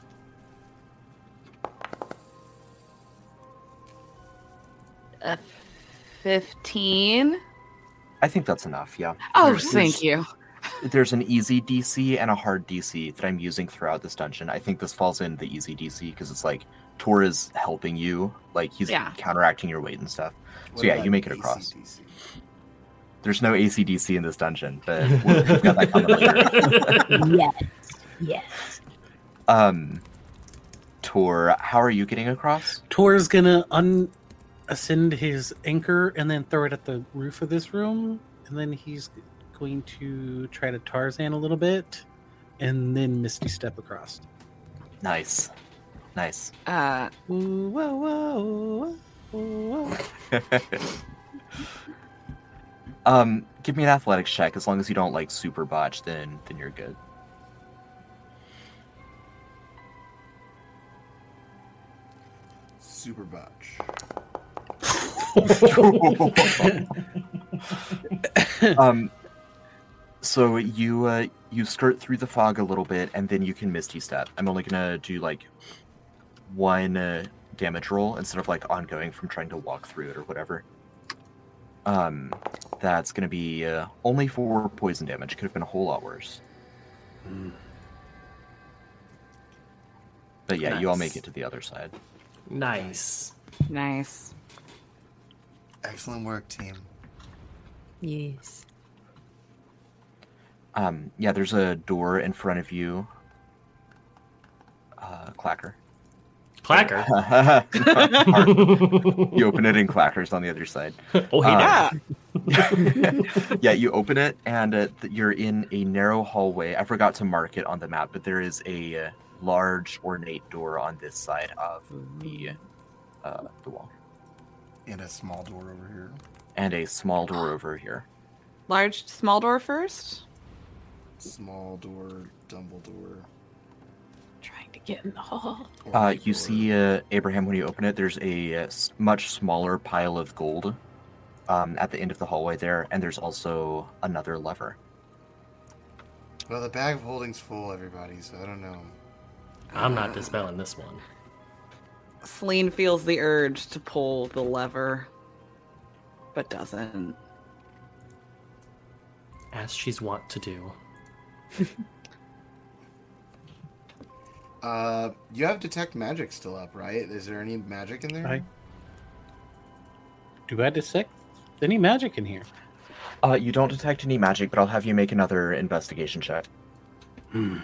A fifteen. I think that's enough. Yeah. Oh, There's- thank there's- you. There's an easy D C and a hard D C that I'm using throughout this dungeon. I think this falls in the easy D C because it's like Tor is helping you, like he's Yeah. counteracting your weight and stuff. What So yeah, about you make it A C across. D C? There's no A C D C in this dungeon, but we'll- we've got that coming later. Yes. Yes. Um, Tor, how are you getting across? Tor's gonna un ascend his anchor and then throw it at the roof of this room, and then he's going to try to Tarzan a little bit, and then Misty step across. Nice, nice. Uh, Whoa, whoa, whoa, whoa. um, give me an athletics check. As long as you don't like super botch, then then you're good. super butch. um, so you uh, you skirt through the fog a little bit, and then you can Misty Step. I'm only gonna do like one uh, damage roll instead of like ongoing from trying to walk through it or whatever. Um, that's gonna be uh, only four poison damage. Could have been a whole lot worse. Mm. But yeah, you all Nice. make it to the other side. Nice. Nice. Excellent work, team. Yes. Um, yeah, there's a door in front of you. Uh, Clacker. Clacker. You open it and Clacker's on the other side. Oh, hey, Uh, Yeah. Yeah, you open it and uh, th- you're in a narrow hallway. I forgot to mark it on the map, but there is a uh, large ornate door on this side of the uh, the wall, And a small door over here. and a small door over here. Large, small door first. Small door, Dumbledore. Trying to get in the hall. Uh, ornate you door. see, uh, Abraham, when you open it, there's a uh, s- much smaller pile of gold um, at the end of the hallway there, and there's also another lever. Well, the bag of holding's full, everybody, so I don't know. I'm not dispelling this one. Celine feels the urge to pull the lever, but doesn't. As she's wont to do. Uh, you have detect magic still up, right? Is there any magic in there? I- Do I detect any magic in here? Uh, you don't detect any magic, but I'll have you make another investigation check. Hmm.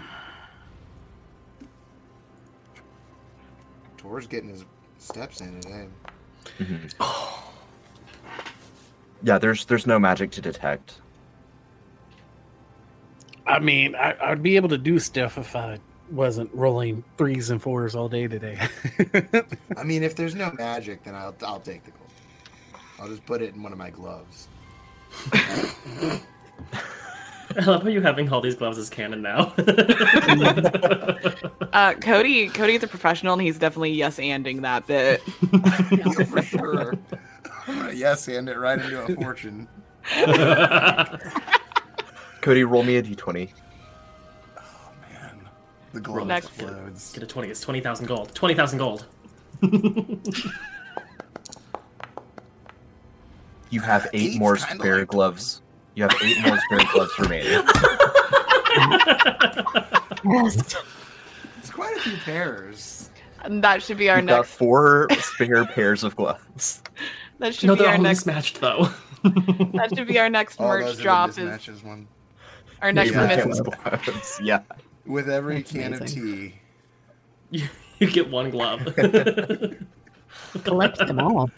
Tor's getting his steps in today. Mhm. Yeah, there's there's no magic to detect. I mean, I, I'd be able to do stuff if I wasn't rolling threes and fours all day today. I mean, if there's no magic, then I'll I'll take the gold. I'll just put it in one of my gloves. I love how you having all these gloves as canon now. Uh, Cody, Cody's a professional, and he's definitely yes-anding that bit. Yeah, for sure. I'm gonna yes hand it right into a fortune. Cody, roll me a d twenty. Oh man, the glove Next. explodes. Get a twenty. It's twenty thousand gold. twenty thousand gold. You have eight Eight's more kinda spare like- gloves. You have eight more spare gloves remaining. Yes. It's quite a few pairs. And that should be our You've got next. four spare pairs of gloves. That should No, be they're our all next. mismatched though. That should be our next Oh, merch those are the drop. Is mismatches one. our next Yeah. myth- Four gloves. Yeah. With every That's can of amazing. tea. you, you get one glove. Collect them all.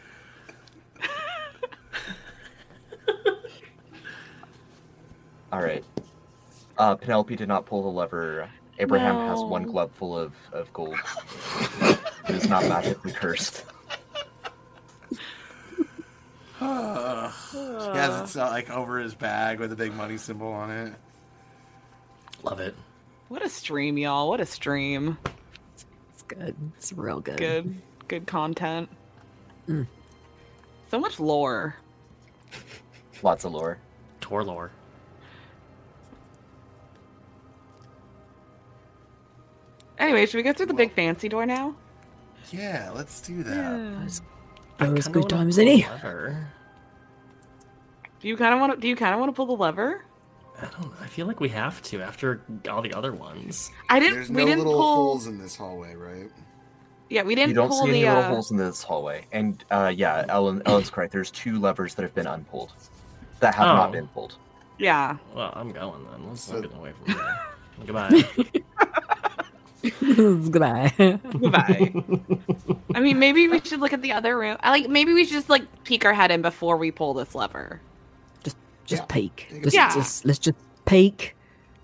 All right. Uh, Penelope did not pull the lever. Abraham has one No. glove full of, of gold. It is not magically cursed. he has it so, like over his bag with a big money symbol on it. Love it. What a stream, y'all! What a stream! It's good. It's real good. Good, good content. Mm. So much lore. Lots of lore. Tor lore. Anyway, should we go through the big fancy door now? Yeah, let's do that. Yeah. I Those kinda good wanna times, pull any? the lever. Do you kind of want to? Do you kind of want to pull the lever? I don't. I feel like we have to after all the other ones. I didn't. There's we no didn't little pull. holes in this hallway, right? Yeah, we didn't You don't pull see any the. little uh, holes in this hallway. And uh, yeah, Ellen, Ellen's correct. There's two levers that have been unpulled. That have Oh. not been pulled. Yeah. Well, I'm going then. Let's So- not get away from here. Goodbye. Goodbye. Goodbye. I mean, maybe we should look at the other room. I like. Maybe we should just like peek our head in before we pull this lever. Just Yeah. peek. Take a Just, Yeah. just let's just peek.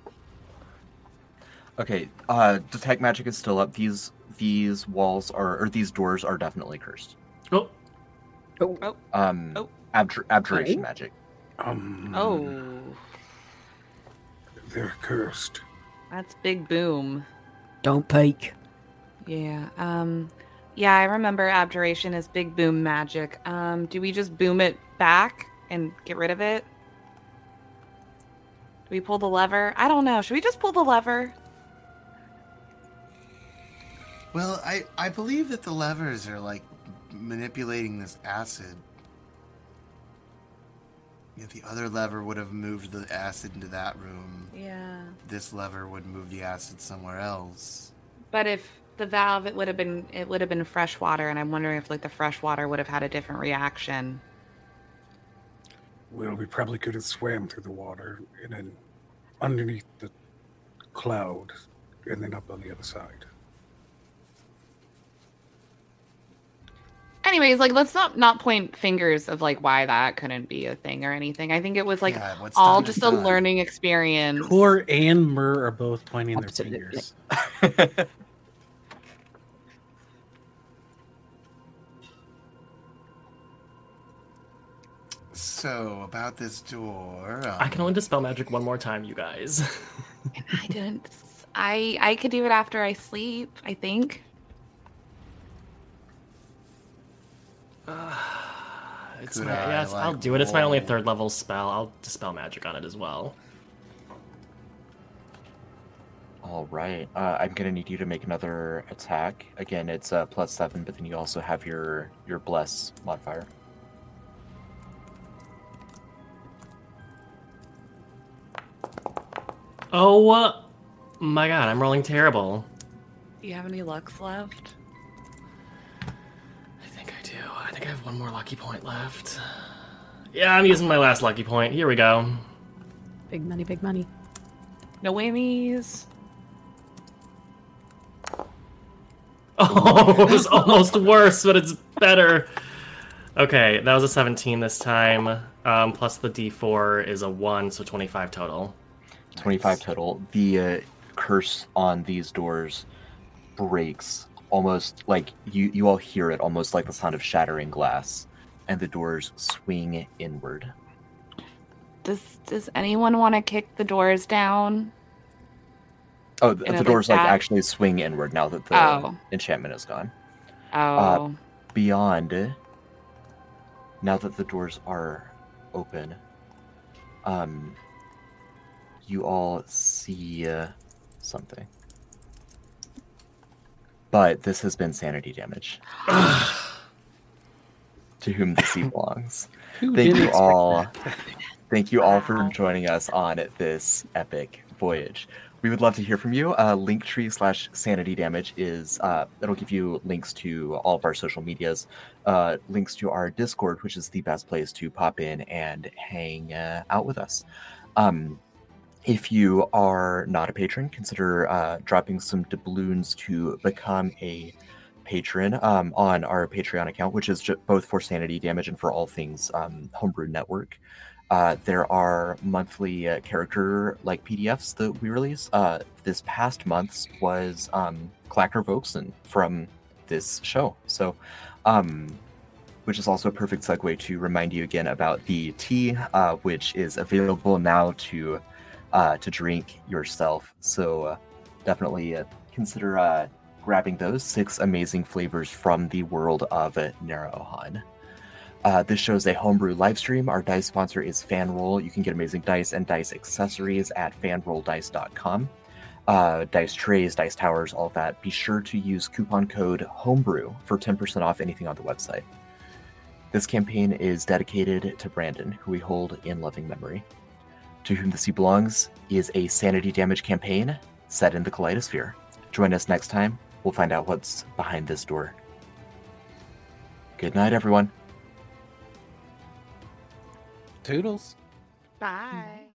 Okay, uh, detect magic is still up. These these walls are, or these doors are definitely cursed. Oh, Um, Oh. abjur- abjuration Oh. magic. Um, Oh, they're cursed. that's big boom. Don't peek. Yeah. Um, Yeah, I remember abjuration is big boom magic. Um, do we just boom it back and get rid of it? Do we pull the lever? I don't know. Should we just pull the lever? Well, I, I believe that the levers are like manipulating this acid. If the other lever would have moved the acid into that room, Yeah. this lever would move the acid somewhere else. But if the valve, it would have been it would have been fresh water, and I'm wondering if like the fresh water would have had a different reaction. Well, we probably could have swam through the water and then underneath the cloud and then up on the other side. Anyways, like let's not not point fingers of like why that couldn't be a thing or anything. I think it was like Yeah, what's all done is just a done. learning experience. Tor and Mur are both pointing their Absolutely. fingers. So, about this door... Um, I can only dispel magic one more time, you guys. And I didn't. I I could do it after I sleep. I think. It's Could my, I, yes, I'll like, do it. It's my only roll? third level spell. I'll dispel magic on it as well. All right. Uh, I'm gonna need you to make another attack. Again, it's uh, plus seven, but then you also have your your bless modifier. Oh uh, my god, I'm rolling terrible. Do you have any lucks left? I think I do. I think I have one more lucky point left. Yeah, I'm using my last lucky point. Here we go. Big money, big money. No whammies. Oh, it was almost worse, but it's better. Okay, that was a seventeen this time. Um, plus the D four is a one, so twenty-five total. twenty-five total. The uh, curse on these doors breaks almost like you, you all hear it almost like the sound of shattering glass, and the doors swing inward. Does Does anyone want to kick the doors down? Oh, the, In the it like doors like that? actually swing inward now that the Oh. enchantment is gone. Oh, Beyond, now that the doors are open, um, you all see uh, something. But this has been sanity damage. To whom the sea belongs. Who Thank didn't you expect all. that? Thank you all for Wow. joining us on this epic voyage. We would love to hear from you. Uh, Linktree slash sanity damage is, uh, it'll give you links to all of our social medias, uh, links to our Discord, which is the best place to pop in and hang uh, out with us. Um, if you are not a patron, consider uh, dropping some doubloons to become a patron um, on our Patreon account, which is ju- both for sanity damage and for all things um, Homebrew Network. Uh, there are monthly uh, character like P D Fs that we release. Uh, this past month's was um, Clacker Vokesen from this show. So, um, which is also a perfect segue to remind you again about the tea, uh, which is available now to uh, to drink yourself. So uh, definitely uh, consider uh, grabbing those six amazing flavors from the world of uh, Naraohan. Uh, this show is a homebrew live stream. Our dice sponsor is FanRoll. You can get amazing dice and dice accessories at fan roll dice dot com. Uh, dice trays, dice towers, all of that. Be sure to use coupon code HOMEBREW for ten percent off anything on the website. This campaign is dedicated to Brandon, who we hold in loving memory. To Whom the Sea Belongs is a sanity damage campaign set in the Kaleidosphere. Join us next time. We'll find out what's behind this door. Good night, everyone. Toodles. bye.